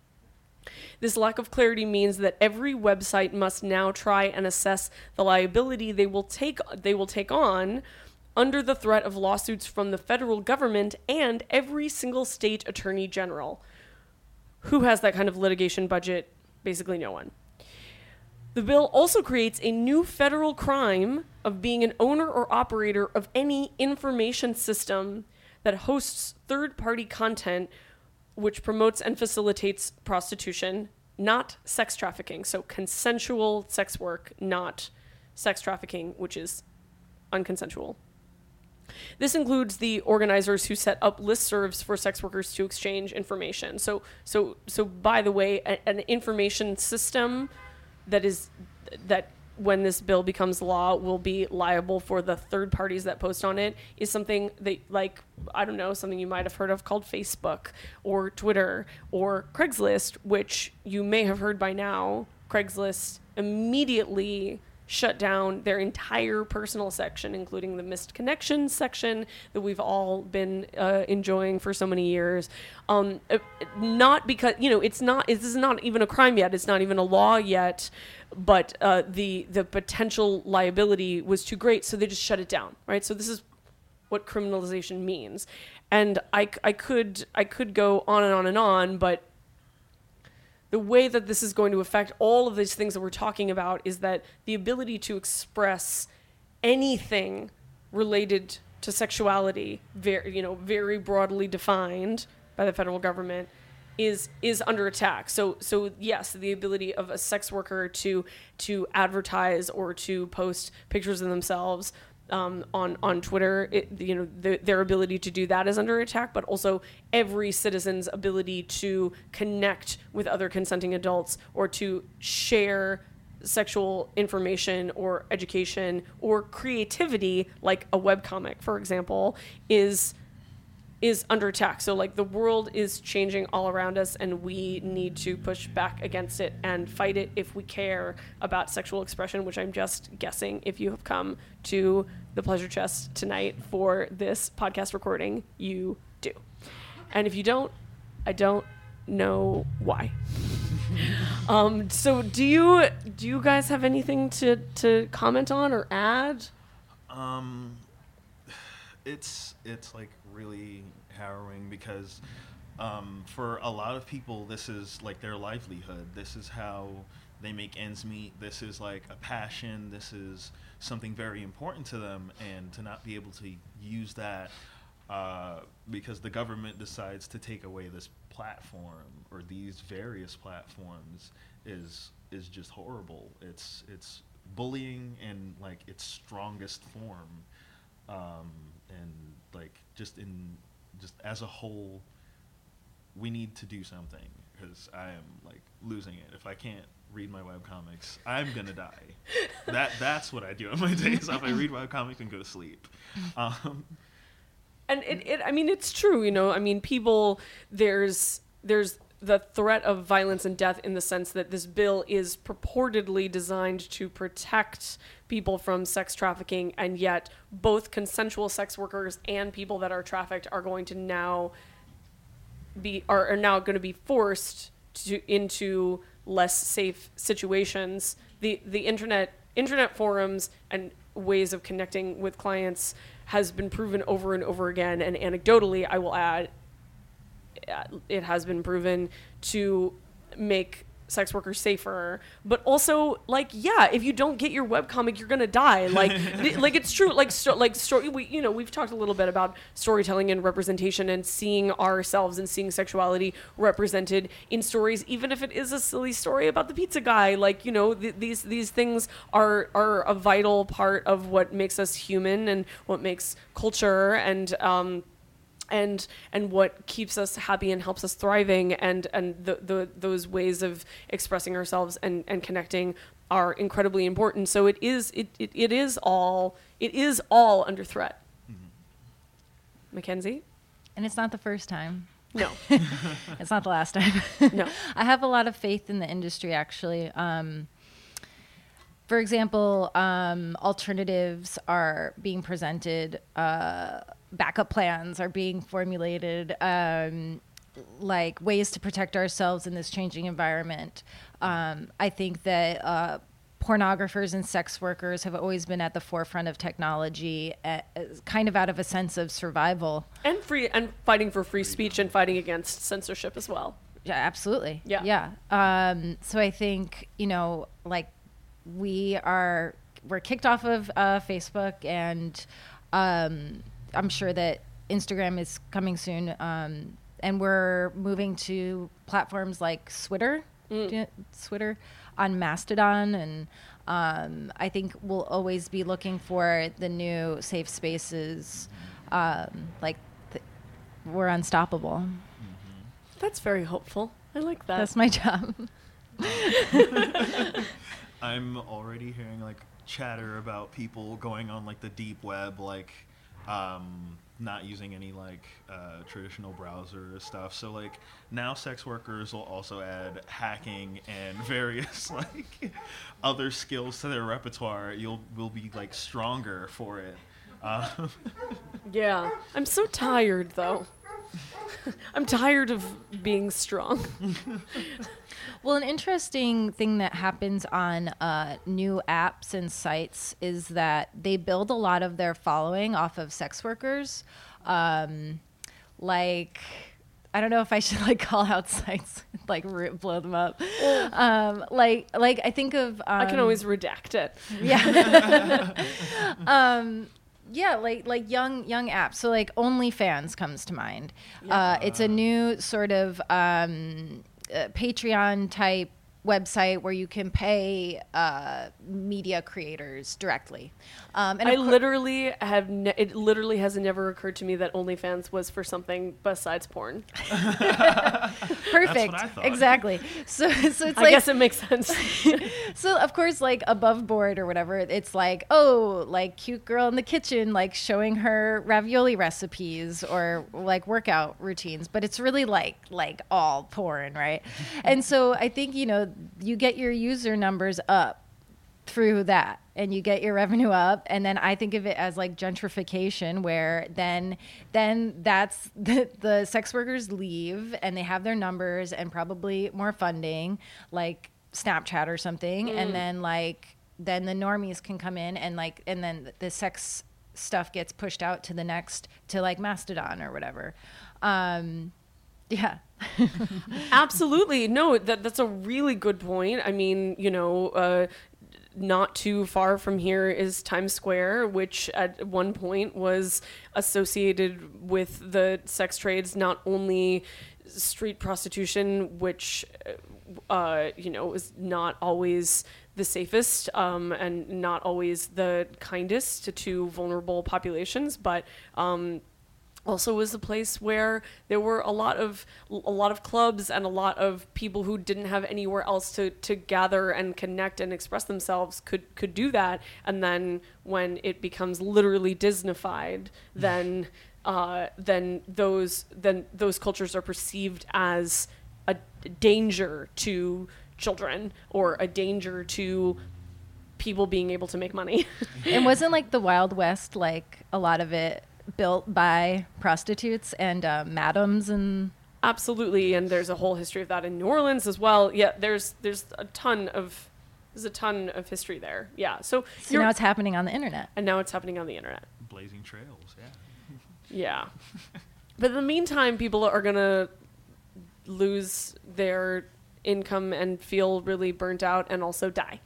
This lack of clarity means that every website must now try and assess the liability they will take on under the threat of lawsuits from the federal government and every single state attorney general. Who has that kind of litigation budget? Basically no one. The bill also creates a new federal crime of being an owner or operator of any information system that hosts third-party content which promotes and facilitates prostitution, not sex trafficking. So consensual sex work, not sex trafficking, which is unconsensual. This includes the organizers who set up listservs for sex workers to exchange information. So by the way, an information system that when this bill becomes law will be liable for the third parties that post on it is something that, like, I don't know, something you might have heard of called Facebook or Twitter or Craigslist, which you may have heard by now. Craigslist immediately shut down their entire personal section, including the missed connections section that we've all been enjoying for so many years. Not because, this is not even a crime yet. It's not even a law yet, but the potential liability was too great, so they just shut it down, right? So this is what criminalization means. And I could go on and on and on, but the way that this is going to affect all of these things that we're talking about is that the ability to express anything related to sexuality, very broadly defined by the federal government, is under attack. So yes, the ability of a sex worker to advertise or to post pictures of themselves on Twitter, their ability to do that is under attack, but also every citizen's ability to connect with other consenting adults or to share sexual information or education or creativity, like a webcomic, for example, is under attack. So like the world is changing all around us, and we need to push back against it and fight it if we care about sexual expression, which I'm just guessing if you have come to the Pleasure Chest tonight for this podcast recording, you do. And if you don't, I don't know why. So do you guys have anything to comment on or add? It's like really harrowing because for a lot of people this is like their livelihood. This is how they make ends meet. This is like a passion. This is something very important to them, and to not be able to use that because the government decides to take away this platform or these various platforms is just horrible. It's bullying in like its strongest form, and like just as a whole, we need to do something because I am like losing it. If I can't read my webcomics, I'm gonna die. That's what I do on my days off. I read webcomics and go to sleep. And I mean, it's true, you know. I mean, people, there's the threat of violence and death in the sense that this bill is purportedly designed to protect people from sex trafficking, and yet both consensual sex workers and people that are trafficked are going to now are now going to be forced into less safe situations. The internet forums and ways of connecting with clients has been proven over and over again, and anecdotally, I will add, it has been proven to make sex workers safer. But also, like, yeah, if you don't get your webcomic, you're gonna die. Like, like it's true. Like, story. We've talked a little bit about storytelling and representation, and seeing ourselves and seeing sexuality represented in stories, even if it is a silly story about the pizza guy. Like, you know, these things are a vital part of what makes us human and what makes culture and what keeps us happy and helps us thriving, and those ways of expressing ourselves and connecting are incredibly important. So it is all under threat. Mm-hmm. Mackenzie? And it's not the first time. No. It's not the last time. No. I have a lot of faith in the industry, actually. For example, alternatives are being presented, backup plans are being formulated, like ways to protect ourselves in this changing environment. I think that pornographers and sex workers have always been at the forefront of technology, kind of out of a sense of survival. And fighting for free speech and fighting against censorship as well. Yeah, absolutely. Yeah. So I think, like, we're kicked off of Facebook, and I'm sure that Instagram is coming soon, and we're moving to platforms like Twitter on Mastodon, and I think we'll always be looking for the new safe spaces. We're unstoppable. That's very hopeful. I like that. That's my job. I'm already hearing like chatter about people going on like the deep web, like not using any like traditional browser stuff. So like now sex workers will also add hacking and various like other skills to their repertoire. Will be like stronger for it. Yeah, I'm so tired though. I'm tired of being strong. Well, an interesting thing that happens on new apps and sites is that they build a lot of their following off of sex workers. Like, I don't know if I should like call out sites, like blow them up. Like I think of. I can always redact it. Yeah. Yeah, like young apps. So like OnlyFans comes to mind. Yeah. It's a new sort of Patreon type website where you can pay media creators directly. And I literally have it literally has never occurred to me that OnlyFans was for something besides porn. Perfect. what I thought. Exactly. So it's I like, guess it makes sense. so of course, like above board or whatever, it's like, oh, like cute girl in the kitchen, like showing her ravioli recipes or like workout routines, but it's really like all porn, right? And so I think, you know, you get your user numbers up through that and you get your revenue up, and then I think of it as like gentrification, where then that's the sex workers leave and they have their numbers and probably more funding like Snapchat or something, and then the normies can come in and then the sex stuff gets pushed out to the next, to like Mastodon or whatever. Yeah. Absolutely. No, that's a really good point. I mean, you know, not too far from here is Times Square, which at one point was associated with the sex trades, not only street prostitution, which, you know, is not always the safest and not always the kindest to vulnerable populations, but also was a place where there were a lot of clubs and a lot of people who didn't have anywhere else to gather and connect and express themselves could do that. And then when it becomes literally Disneyfied, then those cultures are perceived as a danger to children or a danger to people being able to make money. It wasn't like the Wild West, like a lot of it built by prostitutes and madams and Absolutely, and there's a whole history of that in New Orleans as well. Yeah, there's a ton of history there. Yeah, so now it's happening on the internet. And now it's happening on the internet. Blazing trails, yeah. Yeah, but in the meantime, people are gonna lose their income and feel really burnt out and also die.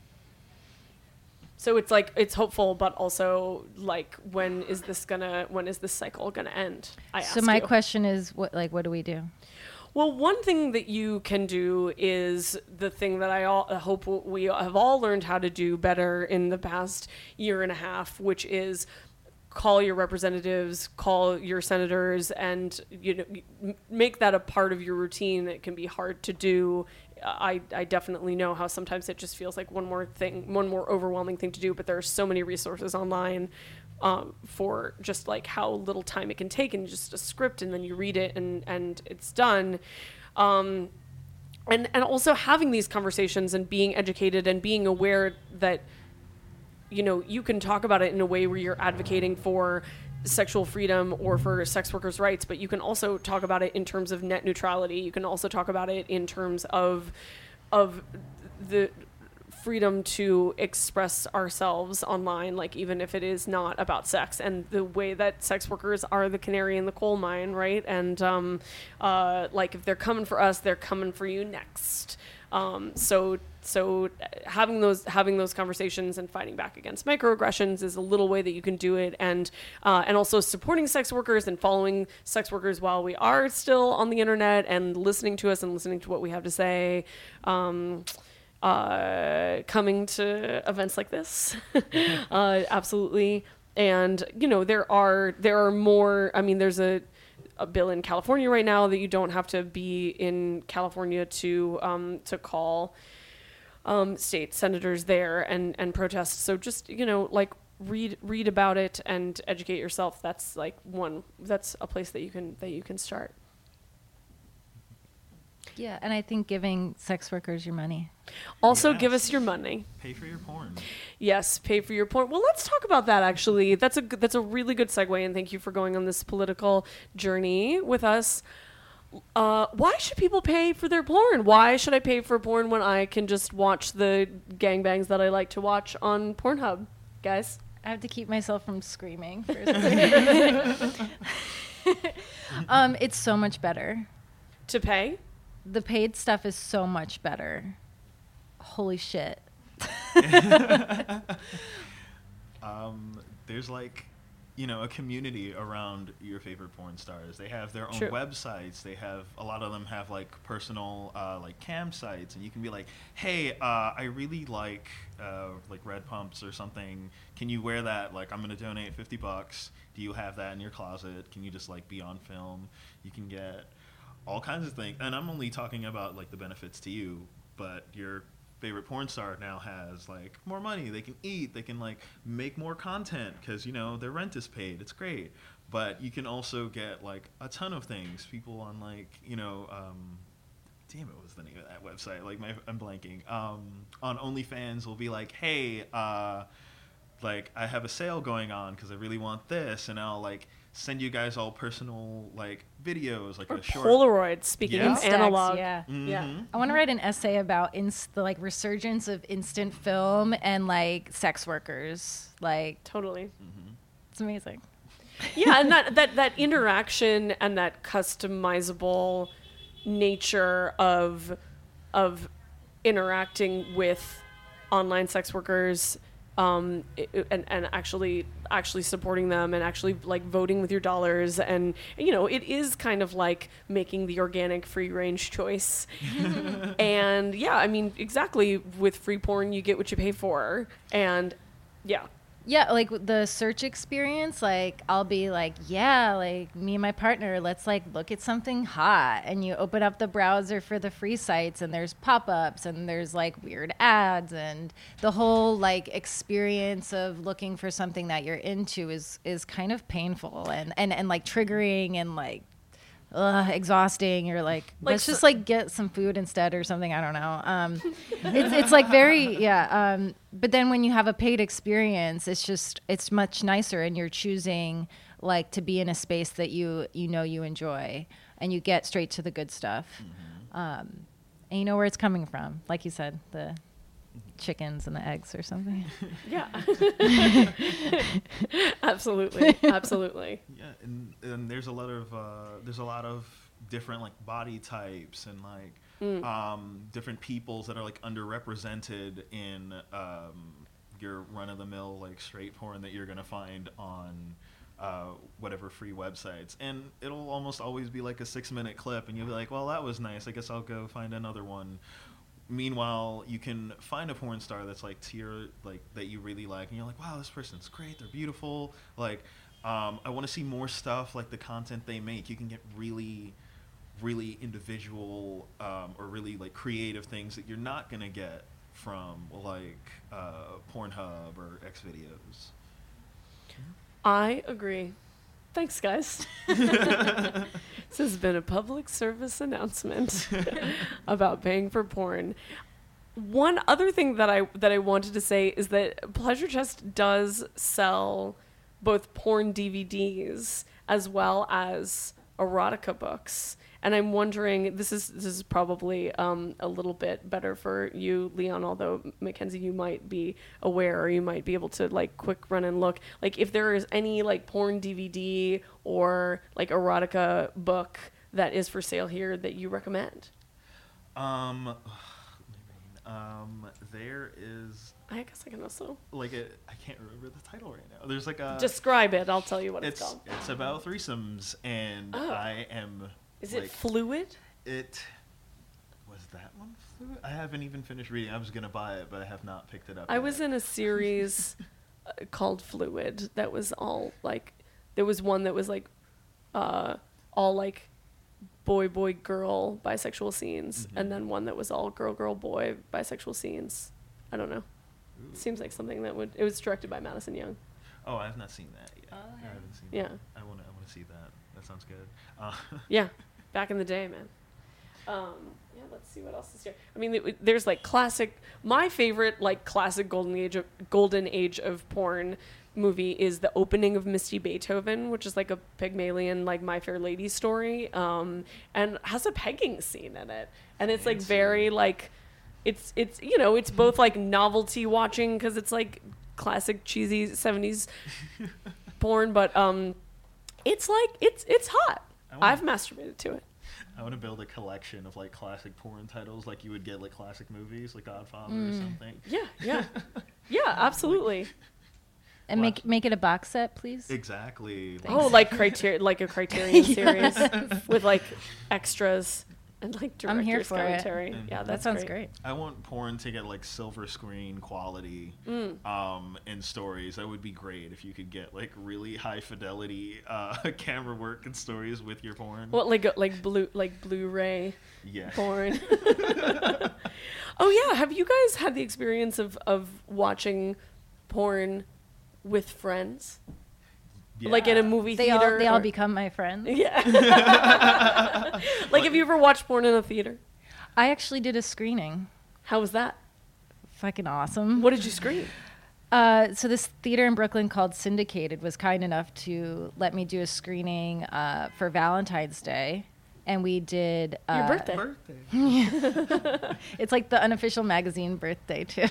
So it's like, it's hopeful, but also like, when is this cycle gonna end? So my question is, what do we do? Well, one thing that you can do is the thing that I hope we have all learned how to do better in the past year and a half, which is call your representatives, call your senators, and, you know, make that a part of your routine. It can be hard to do. I definitely know how sometimes it just feels like one more overwhelming thing to do, but there are so many resources online for just like how little time it can take, and just a script, and then you read it and it's done. And also having these conversations and being educated and being aware that, you know, you can talk about it in a way where you're advocating for sexual freedom or for sex workers' rights, but you can also talk about it in terms of net neutrality. You can also talk about it in terms of the freedom to express ourselves online, like even if it is not about sex, and the way that sex workers are the canary in the coal mine, right? And like if they're coming for us, they're coming for you next. So having those conversations and fighting back against microaggressions is a little way that you can do it, and also supporting sex workers and following sex workers while we are still on the internet and listening to us and listening to what we have to say. Coming to events like this, absolutely. And, you know, there are more. I mean, there's a bill in California right now that you don't have to be in California to call state senators there and protest. So just, you know, like read about it and educate yourself. That's a place that you can start. Yeah, and I think giving sex workers your money. Also, Yes. give us your money. Pay for your porn. Yes, pay for your porn. Well, let's talk about that, actually. That's a really good segue, and thank you for going on this political journey with us. Why should people pay for their porn? Why should I pay for porn when I can just watch the gangbangs that I like to watch on Pornhub, guys? I have to keep myself from screaming for a second. It's so much better. To pay? The paid stuff is so much better. Holy shit. There's like, a community around your favorite porn stars. They have their own True. websites. They have, a lot of them have like personal like campsites, and you can be like, hey, I really like red pumps or something. Can you wear that? Like, I'm gonna donate $50. Do you have that in your closet? Can you just like be on film? You can get all kinds of things, and I'm only talking about like the benefits to you, but your favorite porn star now has like more money. They can eat. They can like make more content because their rent is paid. It's great. But you can also get like a ton of things. People on like damn it, what was the name of that website? Like I'm blanking. On OnlyFans will be like, hey, like I have a sale going on because I really want this, and I'll like send you guys all personal like videos, like Or a short Polaroid, speaking Yeah. of Instax, analog. yeah. Yeah. I want to write an essay about the like resurgence of instant film and like sex workers. Like, Totally. it's amazing. Yeah, and that interaction and that customizable nature of interacting with online sex workers, and actually supporting them and actually like voting with your dollars, and it is kind of like making the organic free range choice. And yeah, I mean, exactly, with free porn you get what you pay for. And yeah. Yeah, like the search experience, like I'll be like, yeah, like me and my partner, let's like look at something hot. And you open up the browser for the free sites and there's pop-ups and there's like weird ads, and the whole like experience of looking for something that you're into is kind of painful and like triggering and like exhausting. You're like let's just like get some food instead or something. I don't know. It's like very but then when you have a paid experience, it's much nicer, and you're choosing like to be in a space that you enjoy, and you get straight to the good stuff. And you know where it's coming from, like you said, the chickens and the eggs or something. Yeah. Absolutely. Yeah, and there's a lot of different like body types and like different peoples that are like underrepresented in your run-of-the-mill like straight porn that you're gonna find on whatever free websites, and it'll almost always be like a 6-minute clip, and you'll be like, well, that was nice, I guess I'll go find another one. Meanwhile, you can find a porn star that's like that you really like, and you're like, wow, this person's great, they're beautiful, like I want to see more stuff like the content they make. You can get really, really individual or really like creative things that you're not gonna get from like Pornhub or Xvideos. I agree. Thanks, guys. This has been a public service announcement about paying for porn. One other thing that I wanted to say is that Pleasure Chest does sell both porn DVDs as well as erotica books. And I'm wondering, this is probably a little bit better for you, Leon, although Mackenzie, you might be aware, or you might be able to like quick run and look, like if there is any like porn DVD or like erotica book that is for sale here that you recommend. There is, I guess I can also like I can't remember the title right now. There's like a describe it. I'll tell you what it's called. It's about threesomes, and I am. Is like, it Fluid? It was that one Fluid? I haven't even finished reading. I was gonna buy it, but I have not picked it up. I yet. was in a series called Fluid that was all like, there was one that was like all like boy girl bisexual scenes, and then one that was all girl boy bisexual scenes. I don't know. Ooh. Seems like something that it was directed by Madison Young. Oh, I have not seen that yet. Oh, okay. I haven't seen Yeah. that. I want to see that. That sounds good. Yeah, back in the day, man. Yeah, let's see what else is here. I mean, there's like classic. My favorite like classic golden age of porn movie is the opening of Misty Beethoven, which is like a Pygmalion like My Fair Lady story, and has a pegging scene in it, and it's like very like it's it's both like novelty watching because it's like classic cheesy 70s porn, but it's like it's hot. I've masturbated to it. I want to build a collection of like classic porn titles, like you would get like classic movies, like Godfather or something. Yeah, absolutely. And Watch. make it a box set, please. Exactly. Oh, like a Criterion series with like extras and like director's I'm here for it. commentary. Yeah, That sounds great. I want porn to get like silver screen quality in stories. That would be great if you could get like really high fidelity camera work in stories with your porn. What like Blu-ray Yeah. porn? Oh yeah, have you guys had the experience of watching porn with friends? Like in a movie They theater? all or- become my friends. Yeah. Like, have you ever watched porn in a theater? I actually did a screening. How was that? Fucking awesome. What did you screen? So this theater in Brooklyn called Syndicated was kind enough to let me do a screening for Valentine's Day. And we did... Your birthday. It's like the unofficial magazine birthday, too.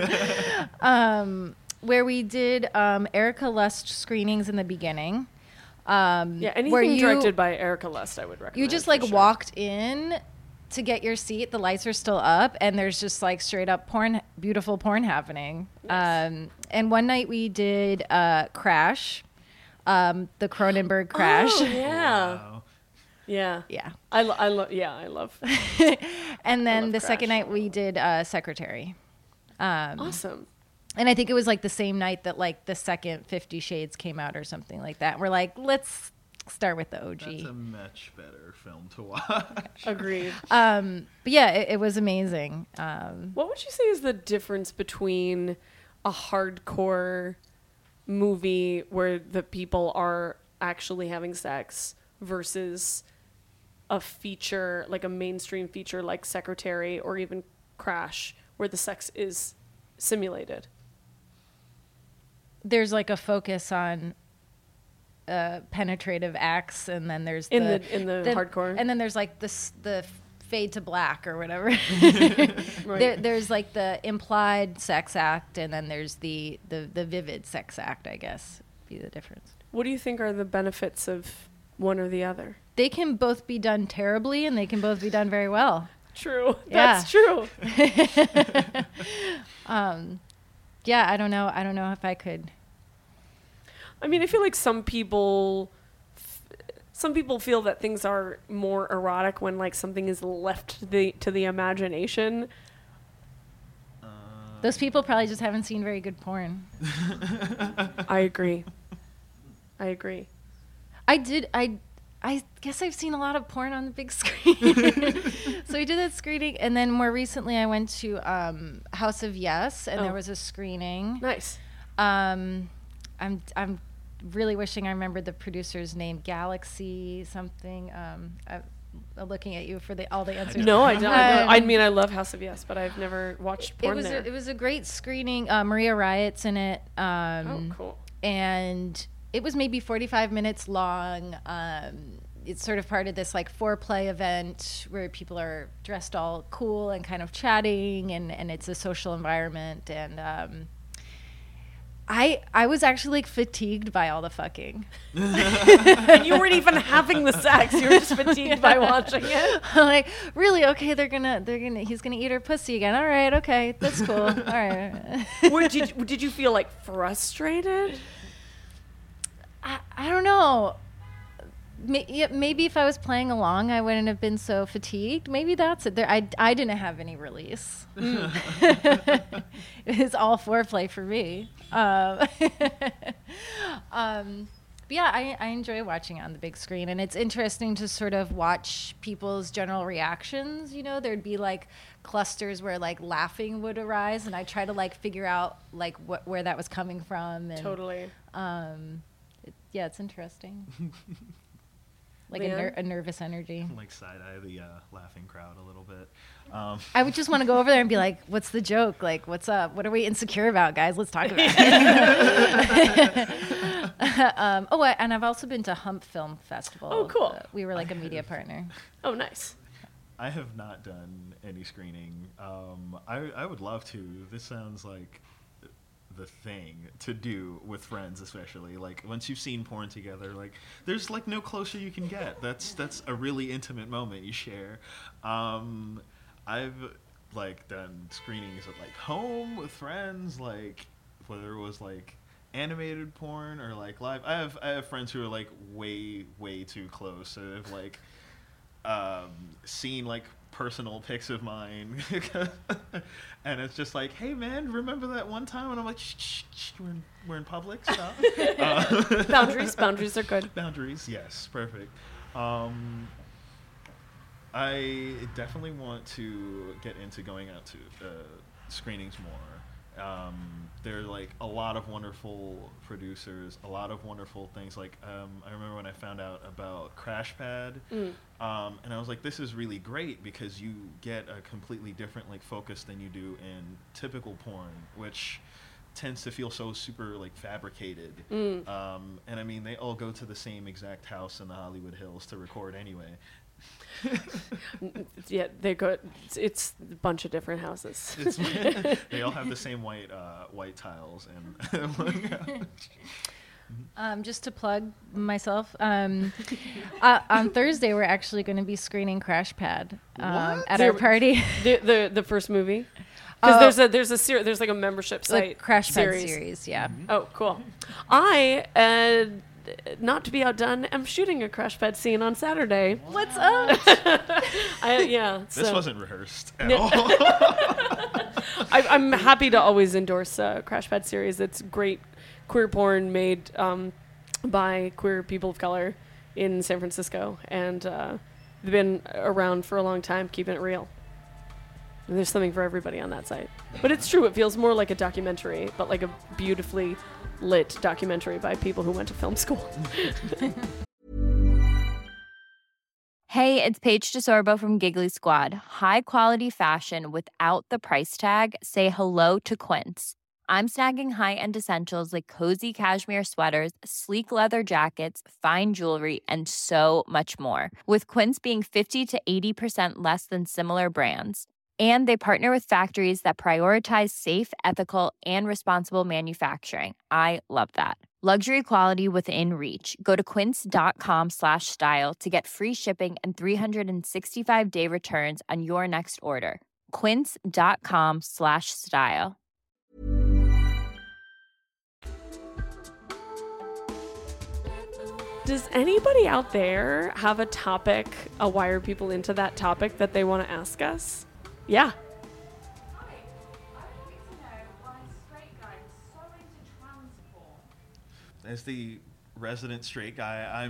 Where we did Erica Lust screenings in the beginning. Yeah, where anything you- directed by Erica Lust, I would recommend. You just for like sure. walked in to get your seat. The lights are still up, and there's just like straight up porn, beautiful porn happening. Nice. And one night we did Crash, the Cronenberg Crash. Oh, yeah. Wow. Yeah. Yeah. I love. And then love the Crash. second night we did Secretary. Awesome. And I think it was like the same night that like the second 50 Shades came out or something like that. We're like, let's start with the OG. That's a much better film to watch. Agreed. But yeah, it was amazing. What would you say is the difference between a hardcore movie where the people are actually having sex versus a feature, like a mainstream feature like Secretary or even Crash, where the sex is simulated? There's like a focus on penetrative acts, and then there's In the hardcore? and then there's like the fade to black or whatever. Right. There's like the implied sex act, and then there's the vivid sex act, I guess, be the difference. What do you think are the benefits of one or the other? They can both be done terribly, and they can both be done very well. True. Yeah. That's true. Yeah, I don't know if I could. I mean, I feel like some people feel that things are more erotic when like something is left to the imagination. Those people probably just haven't seen very good porn. I agree. I guess I've seen a lot of porn on the big screen. So we did that screening, and then more recently I went to House of Yes, and there was a screening. Nice. I'm really wishing I remembered the producer's name, Galaxy something. I'm looking at you for all the answers. No, I don't. I mean, I love House of Yes, but I've never watched porn there. It was a great screening. Maria Riot's in it. Oh, cool. And it was maybe 45 minutes long. It's sort of part of this like foreplay event where people are dressed all cool and kind of chatting, and it's a social environment. And I was actually like fatigued by all the fucking. And you weren't even having the sex. You were just fatigued by watching it. I'm like, really? Okay, he's gonna eat her pussy again. All right, okay, that's cool. All right. Did you feel like frustrated? I don't know. Maybe if I was playing along, I wouldn't have been so fatigued. Maybe that's it. I didn't have any release. It was all foreplay for me. But yeah, I enjoy watching it on the big screen, and it's interesting to sort of watch people's general reactions. You know, there'd be like clusters where like laughing would arise, and I try to like figure out like where that was coming from. And, Totally. yeah, it's interesting. Like Leanne? a nervous energy. Like side-eye the laughing crowd a little bit. I would just want to go over there and be like, what's the joke? Like, what's up? What are we insecure about, guys? Let's talk about it. And I've also been to Hump Film Festival. Oh, cool. We were like a media partner. Oh, nice. I have not done any screening. I would love to. This sounds like the thing to do with friends, especially like once you've seen porn together, like there's like no closer you can get. That's a really intimate moment you share. I've like done screenings at like home with friends, like whether it was like animated porn or like live. I have friends who are like way too close. So they've like seen like personal pics of mine, and it's just like, hey man, remember that one time? And I'm like, shh, we're in public. Stop. Boundaries are good. Boundaries, yes, perfect. I definitely want to get into going out to screenings more. There are like a lot of wonderful producers, a lot of wonderful things. Like I remember when I found out about Crash Pad, and I was like, this is really great because you get a completely different like focus than you do in typical porn, which tends to feel so super like fabricated. And I mean, they all go to the same exact house in the Hollywood Hills to record anyway. Yeah, they go. It's a bunch of different houses. They all have the same white tiles and. Just to plug myself, on Thursday we're actually going to be screening Crash Pad at our party. The first movie. Because there's like a membership site, Crash Pad series, yeah. Oh, cool. I not to be outdone, am shooting a Crash Pad scene on Saturday. What's up? This wasn't rehearsed at all. I'm happy to always endorse Crash Pad series. It's great queer porn made by queer people of color in San Francisco, and they've been around for a long time, keeping it real. And there's something for everybody on that site. But it's true, it feels more like a documentary, but like a beautifully lit documentary by people who went to film school. Hey, it's Paige DeSorbo from Giggly Squad. High quality fashion without the price tag. Say hello to Quince. I'm snagging high-end essentials like cozy cashmere sweaters, sleek leather jackets, fine jewelry, and so much more. With Quince being 50 to 80% less than similar brands. And they partner with factories that prioritize safe, ethical, and responsible manufacturing. I love that. Luxury quality within reach. Go to quince.com/style to get free shipping and 365-day returns on your next order. Quince.com/style. Does anybody out there have a topic, a Why Are People Into That topic that they want to ask us? Yeah. As the resident straight guy,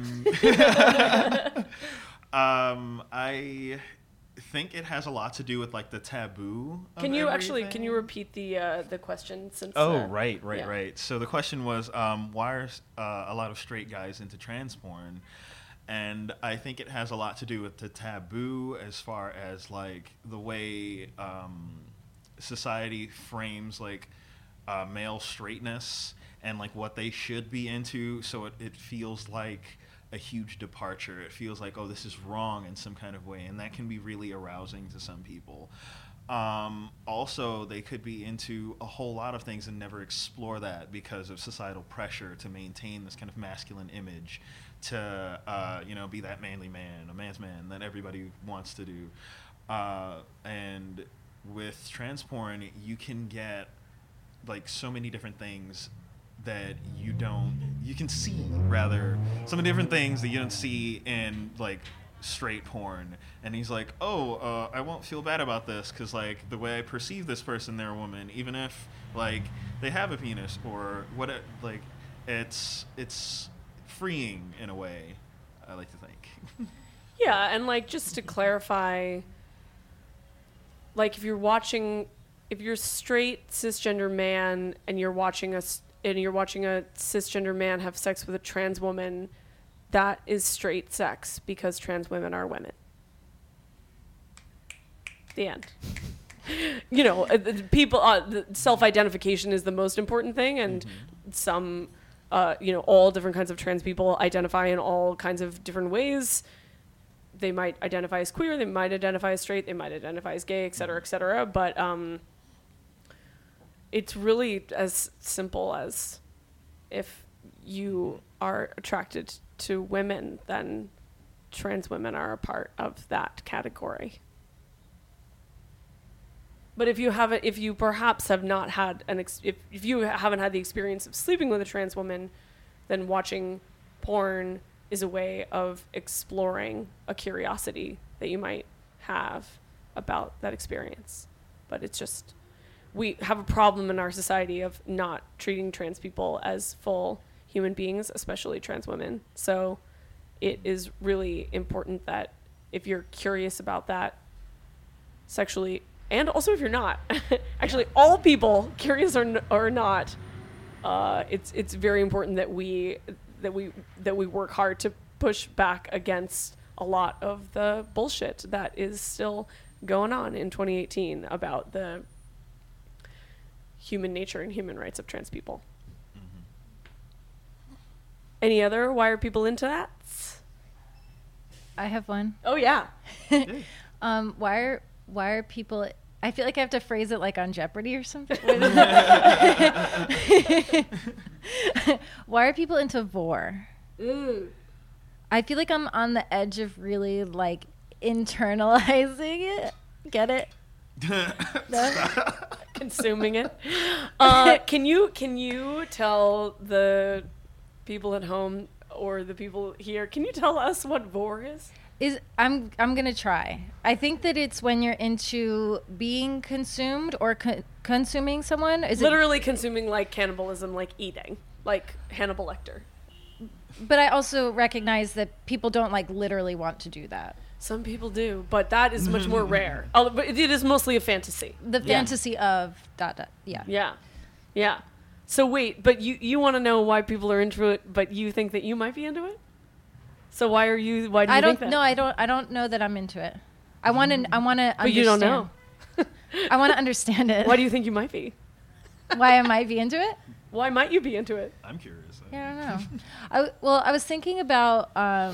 I think it has a lot to do with like the taboo. Can you repeat the question? Since right. So the question was, why are a lot of straight guys into trans porn? And I think it has a lot to do with the taboo as far as like the way society frames like male straightness and like what they should be into. So it feels like a huge departure. It feels like, oh, this is wrong in some kind of way. And that can be really arousing to some people. Also, they could be into a whole lot of things and never explore that because of societal pressure to maintain this kind of masculine image, to be that manly man, a man's man that everybody wants to do. And with trans porn, you can get like so many different things that you can see rather some different things that you don't see in like straight porn. And he's like, I won't feel bad about this because like the way I perceive this person, they're a woman, even if like they have a penis or what. It's freeing in a way, I like to think. Yeah, and like just to clarify, like if you're a straight cisgender man and you're watching a cisgender man have sex with a trans woman, that is straight sex because trans women are women. The end. People, self-identification is the most important thing, and some, all different kinds of trans people identify in all kinds of different ways. They might identify as queer, they might identify as straight, they might identify as gay, et cetera, but it's really as simple as if you are attracted to women, then trans women are a part of that category. But if you perhaps have not had if you haven't had the experience of sleeping with a trans woman, then watching porn is a way of exploring a curiosity that you might have about that experience. But it's just, we have a problem in our society of not treating trans people as full human beings, especially trans women. So it is really important that if you're curious about that sexually, and also if you're not, actually all people, curious or not, it's very important that we work hard to push back against a lot of the bullshit that is still going on in 2018 about the human nature and human rights of trans people. Any other? Why are people into that? I have one. Oh yeah. Why are people? I feel like I have to phrase it like on Jeopardy or something. Why are people into vor? I feel like I'm on the edge of really like internalizing it. Get it? Consuming it. Can you tell the people at home or the people here? Can you tell us what vor is? I'm gonna try. I think that it's when you're into being consumed or consuming someone. Is literally consuming, like cannibalism, like eating, like Hannibal Lecter. But I also recognize that people don't like literally want to do that. Some people do, but that is much more rare. But it is mostly a fantasy. The fantasy of ... Yeah. So wait, but you want to know why people are into it, but you think that you might be into it? So why do you think that? No, I don't know that I'm into it. I want to understand. But you don't know. I want to understand it. Why do you think you might be? Why I might be into it? Why might you be into it? I'm curious. Yeah, I don't know. I was thinking about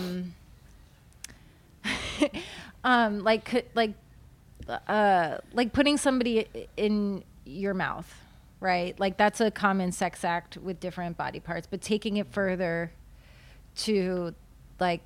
like putting somebody in your mouth, right? Like that's a common sex act with different body parts, but taking it further to like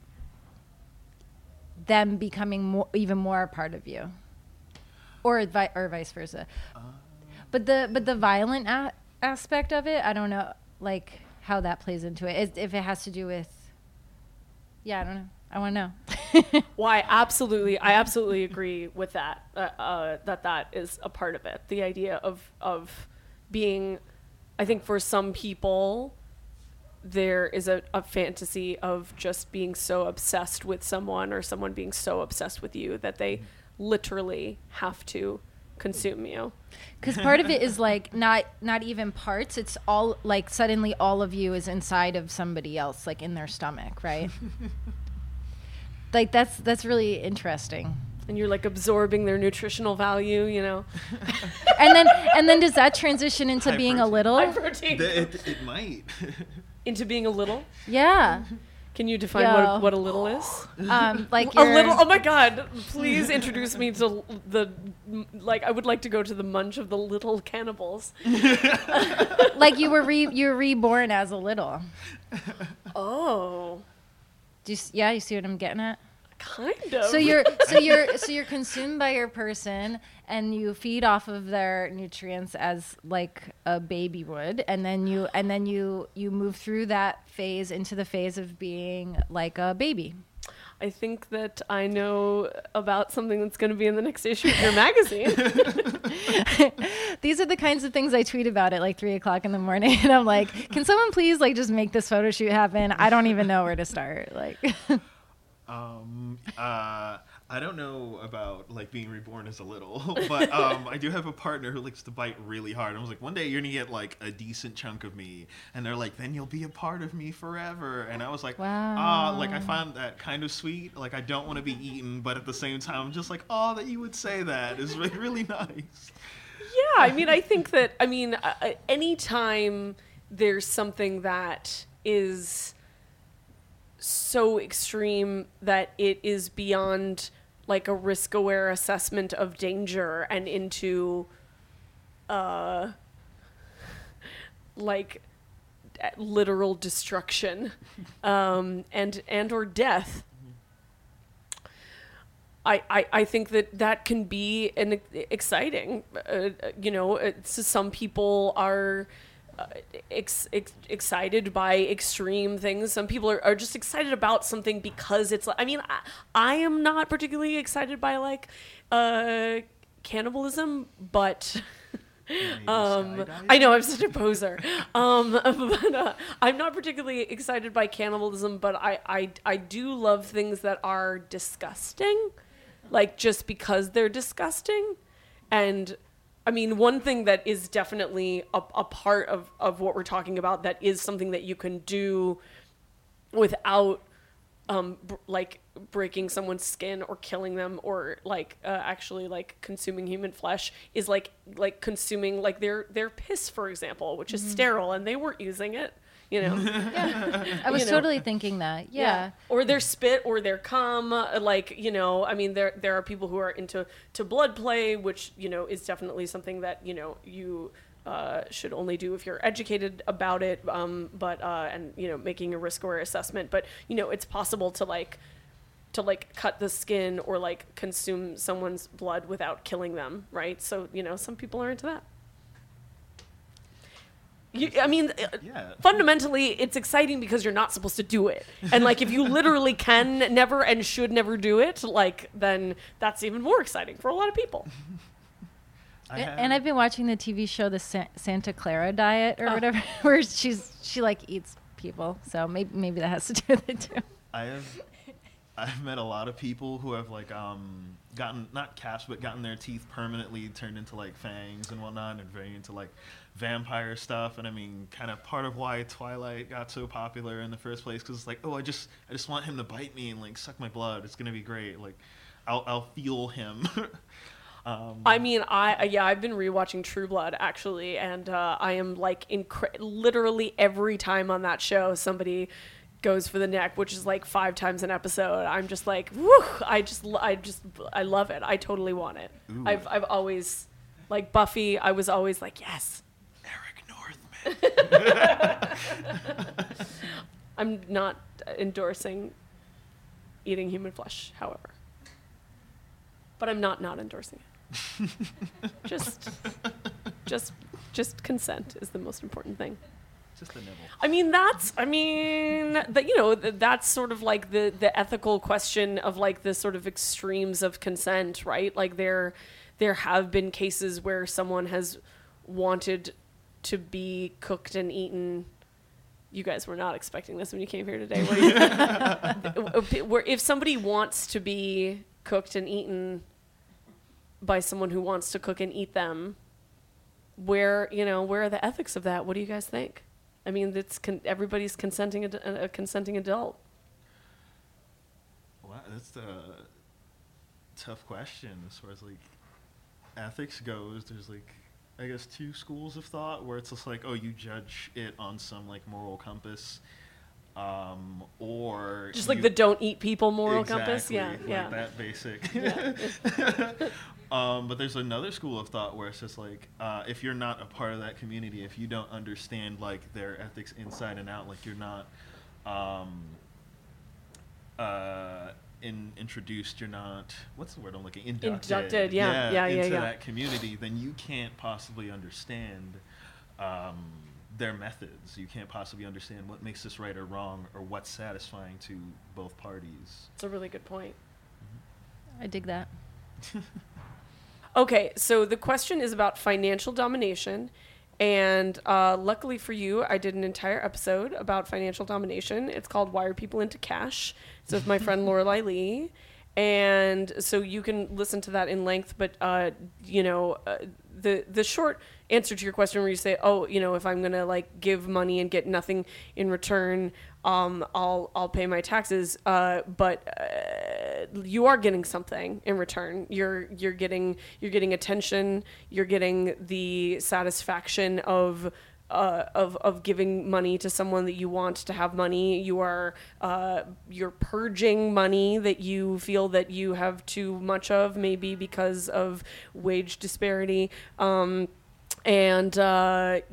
them becoming even more a part of you, or vice versa. But the violent aspect of it, I don't know, like how that plays into it. If it has to do with, I don't know. I want to know. Well, I absolutely agree with that. That is a part of it. The idea of being, I think for some people, there is a fantasy of just being so obsessed with someone or someone being so obsessed with you that they literally have to consume you. Because part of it is like not even parts. It's all like suddenly all of you is inside of somebody else, like in their stomach, right? Like that's really interesting. And you're like absorbing their nutritional value, you know. and then does that transition into being a little? High protein. It might. Into being a little? Yeah. Can you define what a little is? Like a little. Oh my God! Please introduce me to I would like to go to the munch of the little cannibals. Like you were reborn as a little. Oh. You see what I'm getting at? Kind of. So you're consumed by your person, and you feed off of their nutrients as like a baby would, and then you move through that phase into the phase of being like a baby. I think that I know about something that's going to be in the next issue of your magazine. These are the kinds of things I tweet about at like 3:00 in the morning, and I'm like, can someone please like just make this photo shoot happen? I don't even know where to start. Like. I don't know about like being reborn as a little, but I do have a partner who likes to bite really hard. I was like, one day you're gonna get like a decent chunk of me, and they're like, then you'll be a part of me forever. And I was like, wow. Like I find that kind of sweet. Like I don't want to be eaten, but at the same time, I'm just like, that you would say that is like really nice. Yeah, I mean, I think that anytime there's something that is so extreme that it is beyond like a risk-aware assessment of danger and into like literal destruction and or death, I think that can be an exciting, so some people are excited by extreme things. Some people are just excited about something because it's, I am not particularly excited by like cannibalism, but I know I'm such a poser. But I'm not particularly excited by cannibalism, but I do love things that are disgusting, like just because they're disgusting. And I mean, one thing that is definitely a part of what we're talking about that is something that you can do without like breaking someone's skin or killing them or like actually like consuming human flesh is like consuming like their piss, for example, which is sterile and they weren't using it, Yeah. I was totally thinking that. Yeah. Or their spit or their cum, like, there are people who are into blood play, which, is definitely something that, you should only do if you're educated about it, and making a risk or assessment. But it's possible to cut the skin or like consume someone's blood without killing them, right? So some people are into that. Fundamentally, it's exciting because you're not supposed to do it, and like if you literally can never and should never do it, like then that's even more exciting for a lot of people. And I've been watching the TV show the Santa Clara Diet or whatever, where she like eats people. So maybe that has to do with it too. I've met a lot of people who have like gotten not caps but gotten their teeth permanently turned into like fangs and whatnot, and very into like vampire stuff. And I mean, kind of part of why Twilight got so popular in the first place, because it's like, oh, I just want him to bite me and like suck my blood. It's gonna be great. Like I'll feel him. I've been rewatching True Blood actually, and I am like literally every time on that show somebody goes for the neck, which is like 5 times an episode. I'm just like, woo! I love it. I totally want it. Ooh. I've always, like Buffy, I was always like, yes. Eric Northman. I'm not endorsing eating human flesh, however. But I'm not endorsing it. just consent is the most important thing. Just the nibble. That's sort of like the ethical question of like the sort of extremes of consent, right? Like there have been cases where someone has wanted to be cooked and eaten. You guys were not expecting this when you came here today, were you? Where if somebody wants to be cooked and eaten by someone who wants to cook and eat them, where are the ethics of that? What do you guys think? I mean, everybody's consenting a consenting adult. Well, that's a tough question as far as like ethics goes. There's like, I guess, 2 schools of thought where it's just like, oh, you judge it on some like moral compass, or just like the don't eat people moral compass. Yeah, like that basic. Yeah. But there's another school of thought where it's just like, if you're not a part of that community, if you don't understand like their ethics inside and out, like you're not introduced, you're not, what's the word I'm looking, inducted into that community, then you can't possibly understand their methods. You can't possibly understand what makes this right or wrong, or what's satisfying to both parties. It's a really good point. I dig that. Okay, so the question is about financial domination, and luckily for you, I did an entire episode about financial domination. It's called Why Are People Into Cash? It's with my friend Lorelei Lee, and so you can listen to that in length, but the short answer to your question where you say, oh, if I'm going to like give money and get nothing in return, I'll pay my taxes, but you are getting something in return. You're getting attention. You're getting the satisfaction of giving money to someone that you want to have money. You're purging money that you feel that you have too much of, maybe because of wage disparity. And there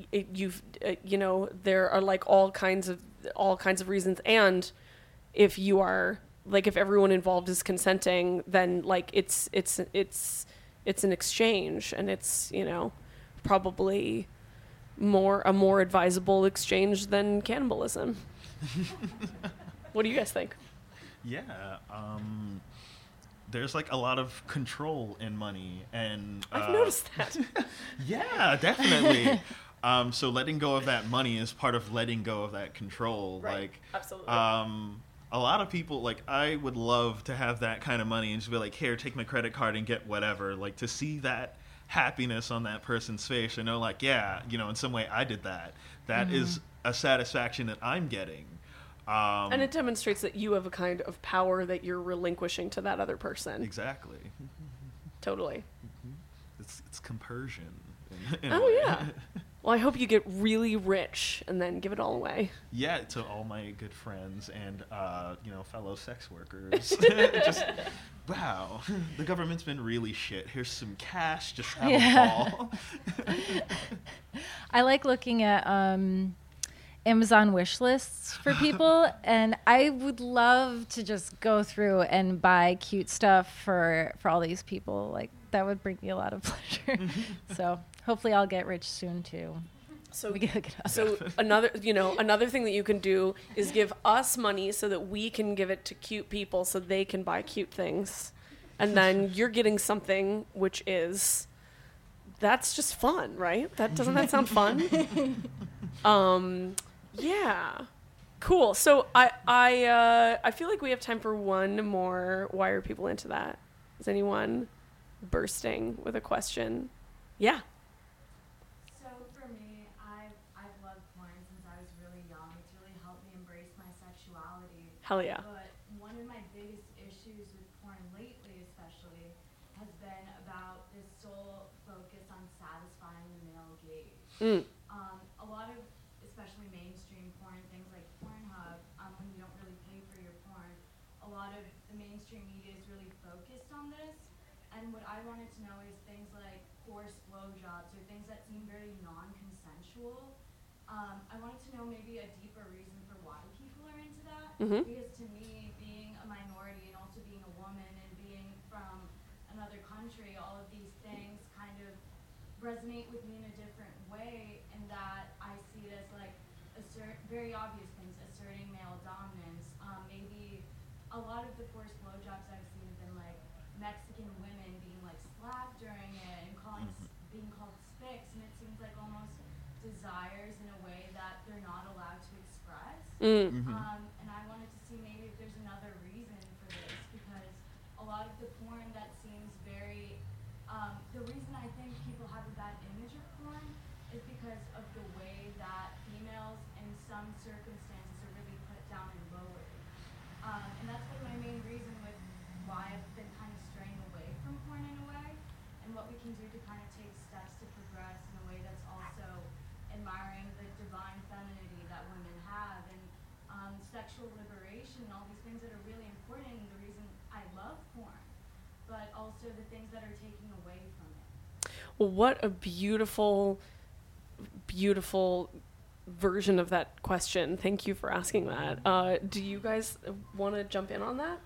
are like all kinds of reasons. And if you are like if everyone involved is consenting, then like it's an exchange, and it's, you know, probably a more advisable exchange than cannibalism. What do you guys think? Yeah, there's like a lot of control in money, and I've noticed that. yeah, definitely. So letting go of that money is part of letting go of that control. Right. Like, Absolutely. a lot of people, like, I would love to have that kind of money and just be like, here, take my credit card and get whatever. Like, to see that happiness on that person's face and know, like, yeah, you know, in some way I did that. That is a satisfaction that I'm getting. And it demonstrates that you have a kind of power that you're relinquishing to that other person. Exactly. Totally. It's compersion. in a Oh, way. yeah. Well, I hope you get really rich and then give it all away. Yeah, to all my good friends and, you know, fellow sex workers. Just, wow, the government's been really shit. Here's some cash, just have a ball. I like looking at Amazon wish lists for people, and I would love to just go through and buy cute stuff for all these people. Like, that would bring me a lot of pleasure. So hopefully I'll get rich soon too. So, We can hook it up. so another thing that you can do is give us money so that we can give it to cute people so they can buy cute things. And then you're getting something which is, that's just fun, right? Doesn't that sound fun? Yeah. Cool. So I feel like we have time for one more. Why are people into that? Is anyone bursting with a question? Yeah. So for me, I've loved porn since I was really young. It's really helped me embrace my sexuality. Hell yeah. But one of my biggest issues with porn lately, especially, has been about this sole focus on satisfying the male gaze. A lot of, especially mainstream porn, things like Pornhub, when you don't really pay for your porn, a lot of the mainstream media is really focused on this. And what I wanted to know is things like forced blowjobs or things that seem very non-consensual. I wanted to know maybe a deeper reason for why people are into that. Because to me, being a minority and also being a woman and being from another country, all of these things kind of resonate with me in a different way, in that I see it as like very obvious things, asserting male dominance. Maybe a lot of the forced blowjobs I've seen have been like Mexican women being like slapped during it and being called spics, and it seems like almost desires in a way that they're not allowed to express. And I wanted to see maybe if there's another reason for this, because a lot of the porn that seems very the reason I think people have a bad image of porn is because of the way that females in some circumstances are really put down and lowered. And that's been my main reason with why I've been kind of straying away from porn in a way, and what we can do to kind of take steps to progress in a way that's also admiring the divine femininity that women have, and sexual liberation, and all these things that are really important, and the reason I love porn, but also the things that are taking away from it. Well, what a beautiful, beautiful version of that question. Thank you for asking that. Do you guys want to jump in on that?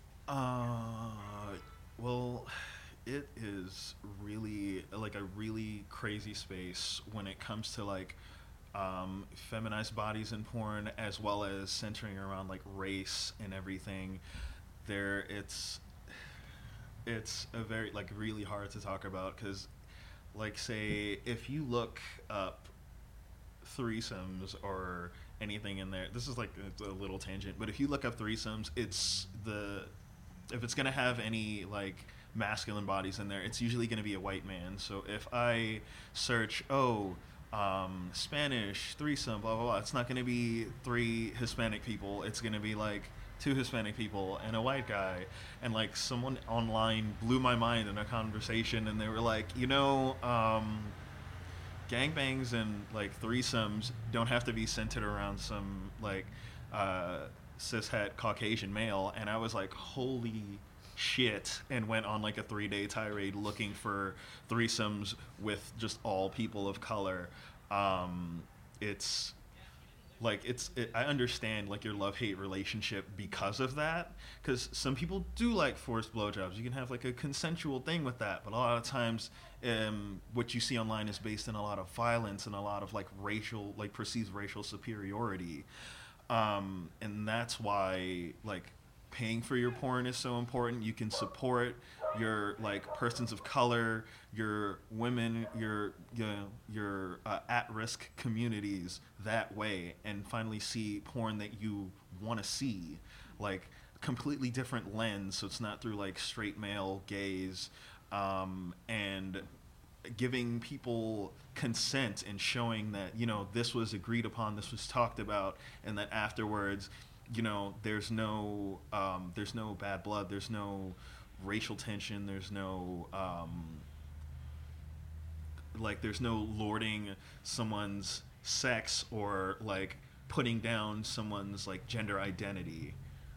Well, it is really like a really crazy space when it comes to like feminized bodies in porn, as well as centering around like race and everything. It's a very like really hard to talk about, because like, say if you look up threesomes or anything in there, this is like a little tangent, but if you look up threesomes, if it's gonna have any like masculine bodies in there, it's usually gonna be a white man. So if I search Spanish threesome blah blah blah, it's not gonna be 3 Hispanic people, it's gonna be like 2 Hispanic people and a white guy. And like someone online blew my mind in a conversation, and they were like, gangbangs and like threesomes don't have to be centered around some like cishet Caucasian male. And I was like, holy shit, and went on like a 3-day tirade looking for threesomes with just all people of color. It's like I understand like your love-hate relationship because of that, because some people do like forced blowjobs. You can have like a consensual thing with that, but a lot of times what you see online is based in a lot of violence and a lot of like perceived racial superiority, and that's why like paying for your porn is so important. You can support your like persons of color, your women, your at-risk communities that way, and finally see porn that you want to see, like completely different lens, so it's not through like straight male gaze, and giving people consent and showing that, you know, this was agreed upon, this was talked about, and that afterwards, you know, there's no bad blood, there's no racial tension, there's no there's no lording someone's sex or like putting down someone's like gender identity,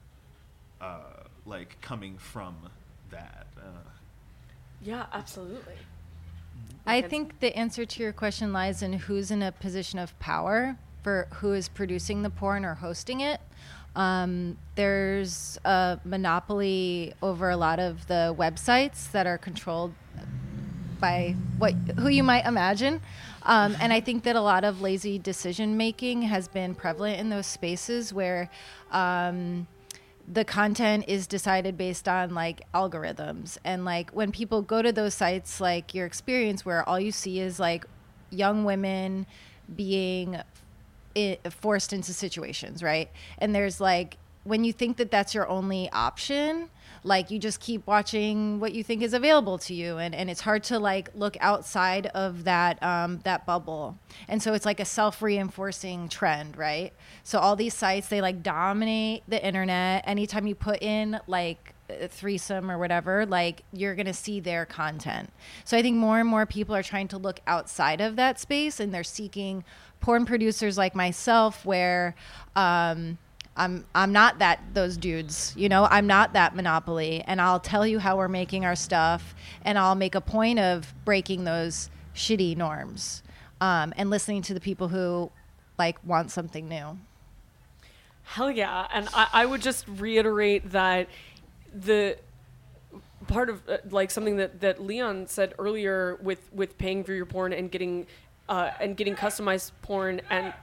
like coming from that. Yeah, absolutely. I think the answer to your question lies in who's in a position of power for who is producing the porn or hosting it. There's a monopoly over a lot of the websites that are controlled by who you might imagine. And I think that a lot of lazy decision making has been prevalent in those spaces where the content is decided based on like algorithms. And like when people go to those sites, like your experience where all you see is like young women being forced into situations, right? And there's like, when you think that that's your only option, like you just keep watching what you think is available to you, and it's hard to like look outside of that that bubble. And so it's like a self-reinforcing trend, right? So all these sites, they like dominate the internet. Anytime you put in like a threesome or whatever, like you're gonna see their content. So I think more and more people are trying to look outside of that space, and they're seeking porn producers like myself, where I'm not those dudes, you know, I'm not that monopoly, and I'll tell you how we're making our stuff, and I'll make a point of breaking those shitty norms, and listening to the people who like want something new. Hell yeah. And I would just reiterate that the part of like something that Leon said earlier with paying for your porn and getting customized porn, and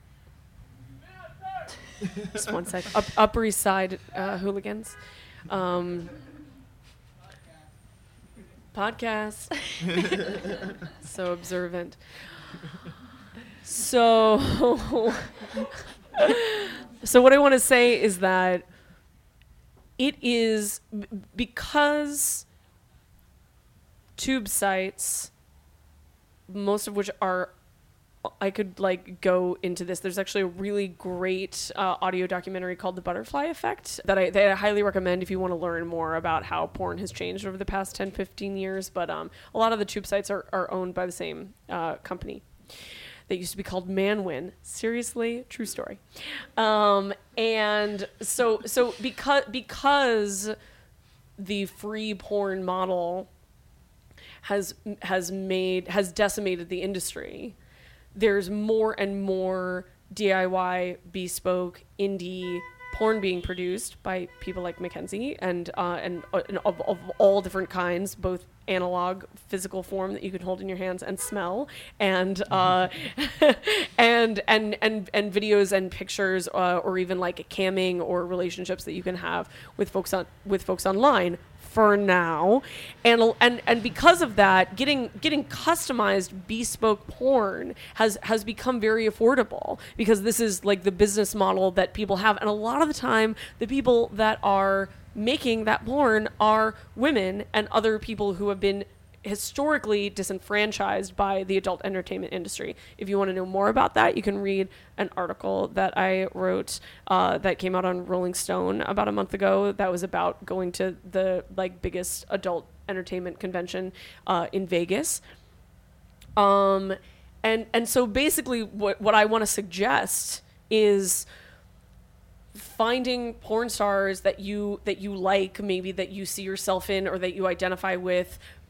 just one sec. Upper East Side hooligans. Podcast. So observant. So what I want to say is that it is because tube sites, most of which are, I could like go into this. There's actually a really great audio documentary called The Butterfly Effect that I highly recommend if you want to learn more about how porn has changed over the past 10, 15 years. But a lot of the tube sites are owned by the same company. They used to be called Manwin. Seriously, true story. And so because the free porn model has decimated the industry, there's more and more DIY, bespoke, indie porn being produced by people like Mackenzie and of all different kinds, both analog, physical form that you can hold in your hands and smell, and and videos and pictures, or even like camming or relationships that you can have with folks online. For now, and because of that, getting customized bespoke porn has become very affordable, because this is like the business model that people have, and a lot of the time the people that are making that porn are women and other people who have been historically disenfranchised by the adult entertainment industry. If you want to know more about that, you can read an article that I wrote that came out on Rolling Stone about a month ago that was about going to the like biggest adult entertainment convention in Vegas. And so basically what I want to suggest is finding porn stars that you like, maybe that you see yourself in or that you identify with,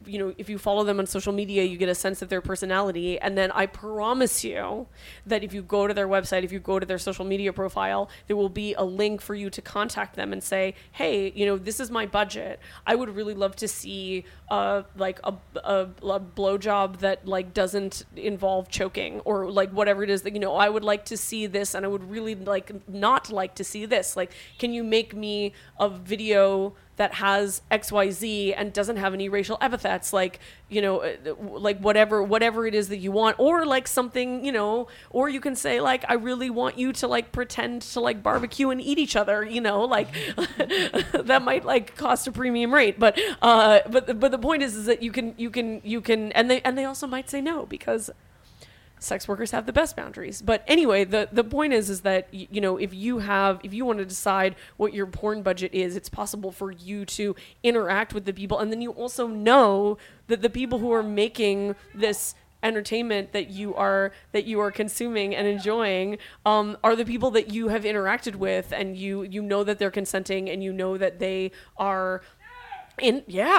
if you follow them on social media, you get a sense of their personality. And then I promise you that if you go to their website, if you go to their social media profile, there will be a link for you to contact them and say, hey, this is my budget. I would really love to see like a blowjob that like doesn't involve choking, or like whatever it is that, I would like to see this, and I would really not like to see this. Like, can you make me a video that has XYZ and doesn't have any racial epithets, like, like whatever it is that you want, or like something, or you can say like, I really want you to like pretend to like barbecue and eat each other, like that might like cost a premium rate, but the point is that you can, and they also might say no, because sex workers have the best boundaries. But anyway, the point is that, if you want to decide what your porn budget is, it's possible for you to interact with the people. And then you also know that the people who are making this entertainment that you are consuming and enjoying are the people that you have interacted with, and you know that they're consenting, and you know that they are in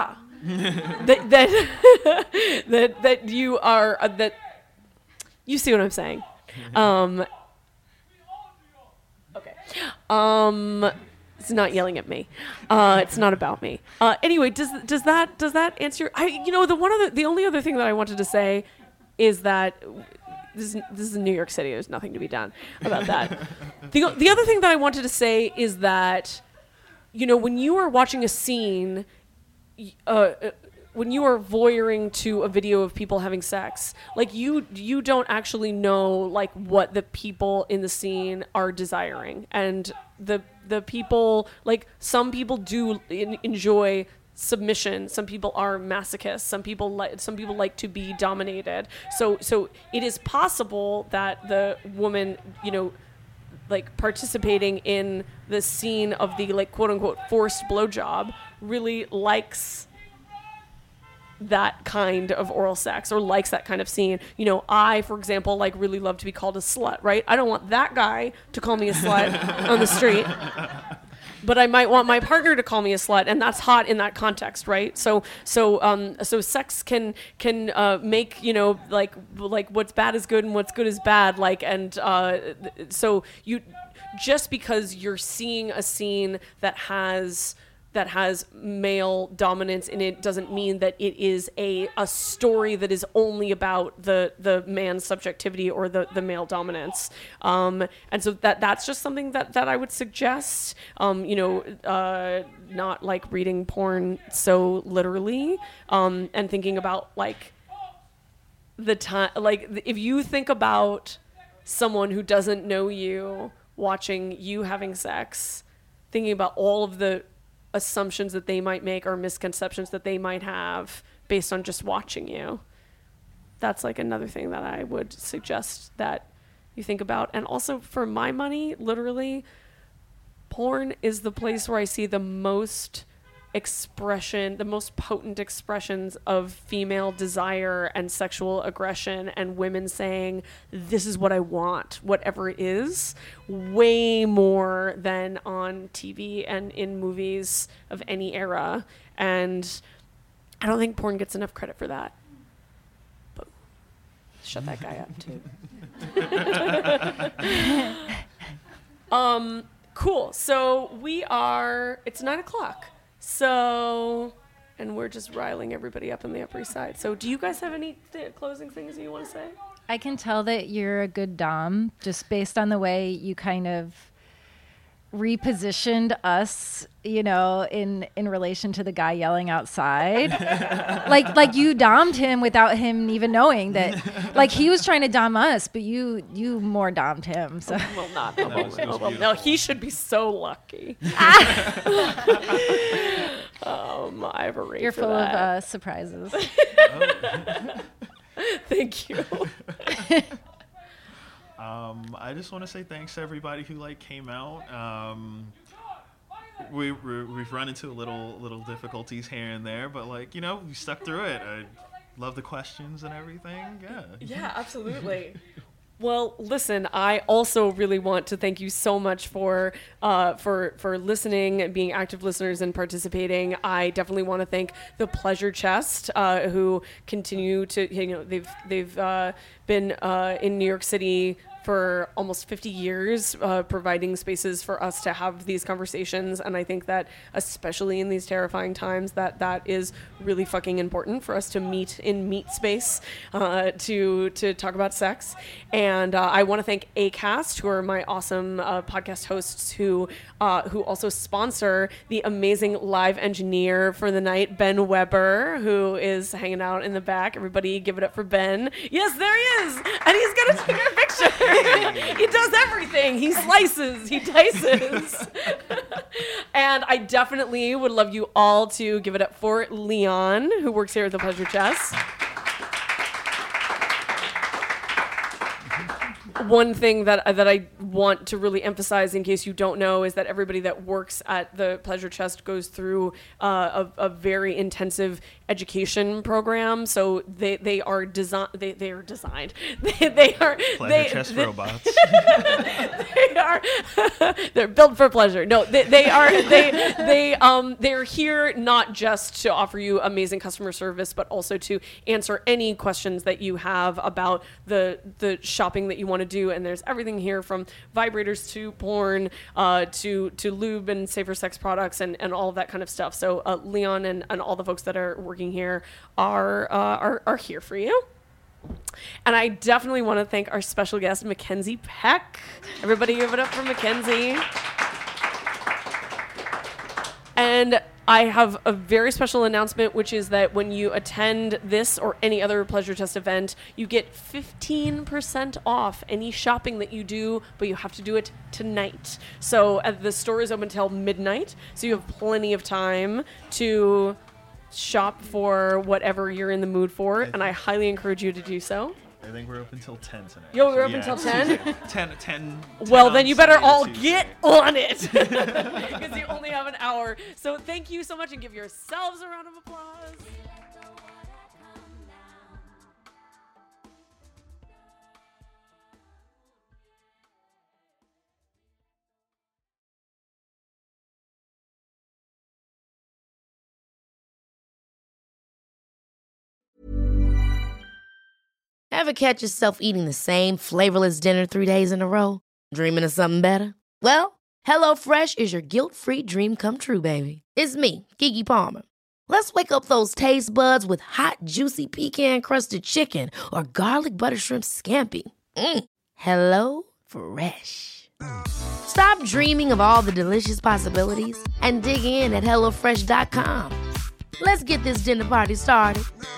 that you are that. You see what I'm saying? Okay. It's not yelling at me. It's not about me. Anyway, does that answer? The only other thing that I wanted to say is that this is New York City. There's nothing to be done about that. The other thing that I wanted to say is that, when you are watching a scene, when you are voyeuring to a video of people having sex, like you don't actually know like what the people in the scene are desiring, and the people, like, some people do enjoy submission, some people are masochists, some people like to be dominated. So it is possible that the woman, like participating in the scene of the like quote unquote forced blowjob really likes that kind of oral sex, or likes that kind of scene. I, for example, like really love to be called a slut, right? I don't want that guy to call me a slut on the street, but I might want my partner to call me a slut, and that's hot in that context, right? So sex can make, like what's bad is good and what's good is bad, like, and so you, just because you're seeing a scene that has male dominance in it doesn't mean that it is a story that is only about the man's subjectivity or the male dominance. And so that's just something that I would suggest, not like reading porn so literally, and thinking about like the time, like if you think about someone who doesn't know you watching you having sex, thinking about all of the assumptions that they might make or misconceptions that they might have based on just watching you. That's like another thing that I would suggest that you think about. And also, for my money, literally, porn is the place where I see the most expression, the most potent expressions of female desire and sexual aggression, and women saying, this is what I want, whatever it is, way more than on TV and in movies of any era. And I don't think porn gets enough credit for that. But shut that guy up too. Cool. So it's 9:00. So, and we're just riling everybody up on the Upper East Side. So do you guys have any closing things you want to say? I can tell that you're a good dom just based on the way you kind of repositioned us, in relation to the guy yelling outside. like you dommed him without him even knowing that. Like, he was trying to dom us, but you more dommed him. So. Well, not. No, he should be so lucky. I have a rate You're for full that. of surprises. Thank you. I just want to say thanks to everybody who came out. We've run into little difficulties here and there, but we stuck through it. I love the questions and everything. Yeah. Yeah, absolutely. Well, listen, I also really want to thank you so much for listening and being active listeners and participating. I definitely want to thank the Pleasure Chest, who continue to, they've been in New York City for almost 50 years, providing spaces for us to have these conversations. And I think that especially in these terrifying times, that is really fucking important for us to meet in meet space, to talk about sex. And I want to thank Acast, who are my awesome podcast hosts who also sponsor the amazing live engineer for the night, Ben Weber, who is hanging out in the back. Everybody give it up for Ben. Yes, there he is. And he's going to take our picture. He does everything. He slices, he dices. And I definitely would love you all to give it up for Leon, who works here at the Pleasure Chest. One thing that I want to really emphasize, in case you don't know, is that everybody that works at the Pleasure Chest goes through a very intensive education program. So they are designed. They are designed. They are Pleasure Chest robots. They're built for pleasure. No, they're here not just to offer you amazing customer service, but also to answer any questions that you have about the shopping that you want to do. And there's everything here from vibrators to porn, to lube and safer sex products and all of that kind of stuff. So Leon and all the folks that are working here are here for you. And I definitely want to thank our special guest, Mackenzie Peck. Everybody give it up for Mackenzie. And I have a very special announcement, which is that when you attend this or any other Pleasure Chest event, you get 15% off any shopping that you do, but you have to do it tonight. So the store is open till midnight, so you have plenty of time to shop for whatever you're in the mood for, and I highly encourage you to do so. I think we're open till 10 tonight. Yo, we're open till 10? 10. Well, then you better all get on it, because you only have an hour. So thank you so much, and give yourselves a round of applause. Ever catch yourself eating the same flavorless dinner 3 days in a row? Dreaming of something better? Well, HelloFresh is your guilt-free dream come true, baby. It's me, Keke Palmer. Let's wake up those taste buds with hot, juicy pecan-crusted chicken or garlic butter shrimp scampi. Hello Fresh. Stop dreaming of all the delicious possibilities and dig in at HelloFresh.com. Let's get this dinner party started.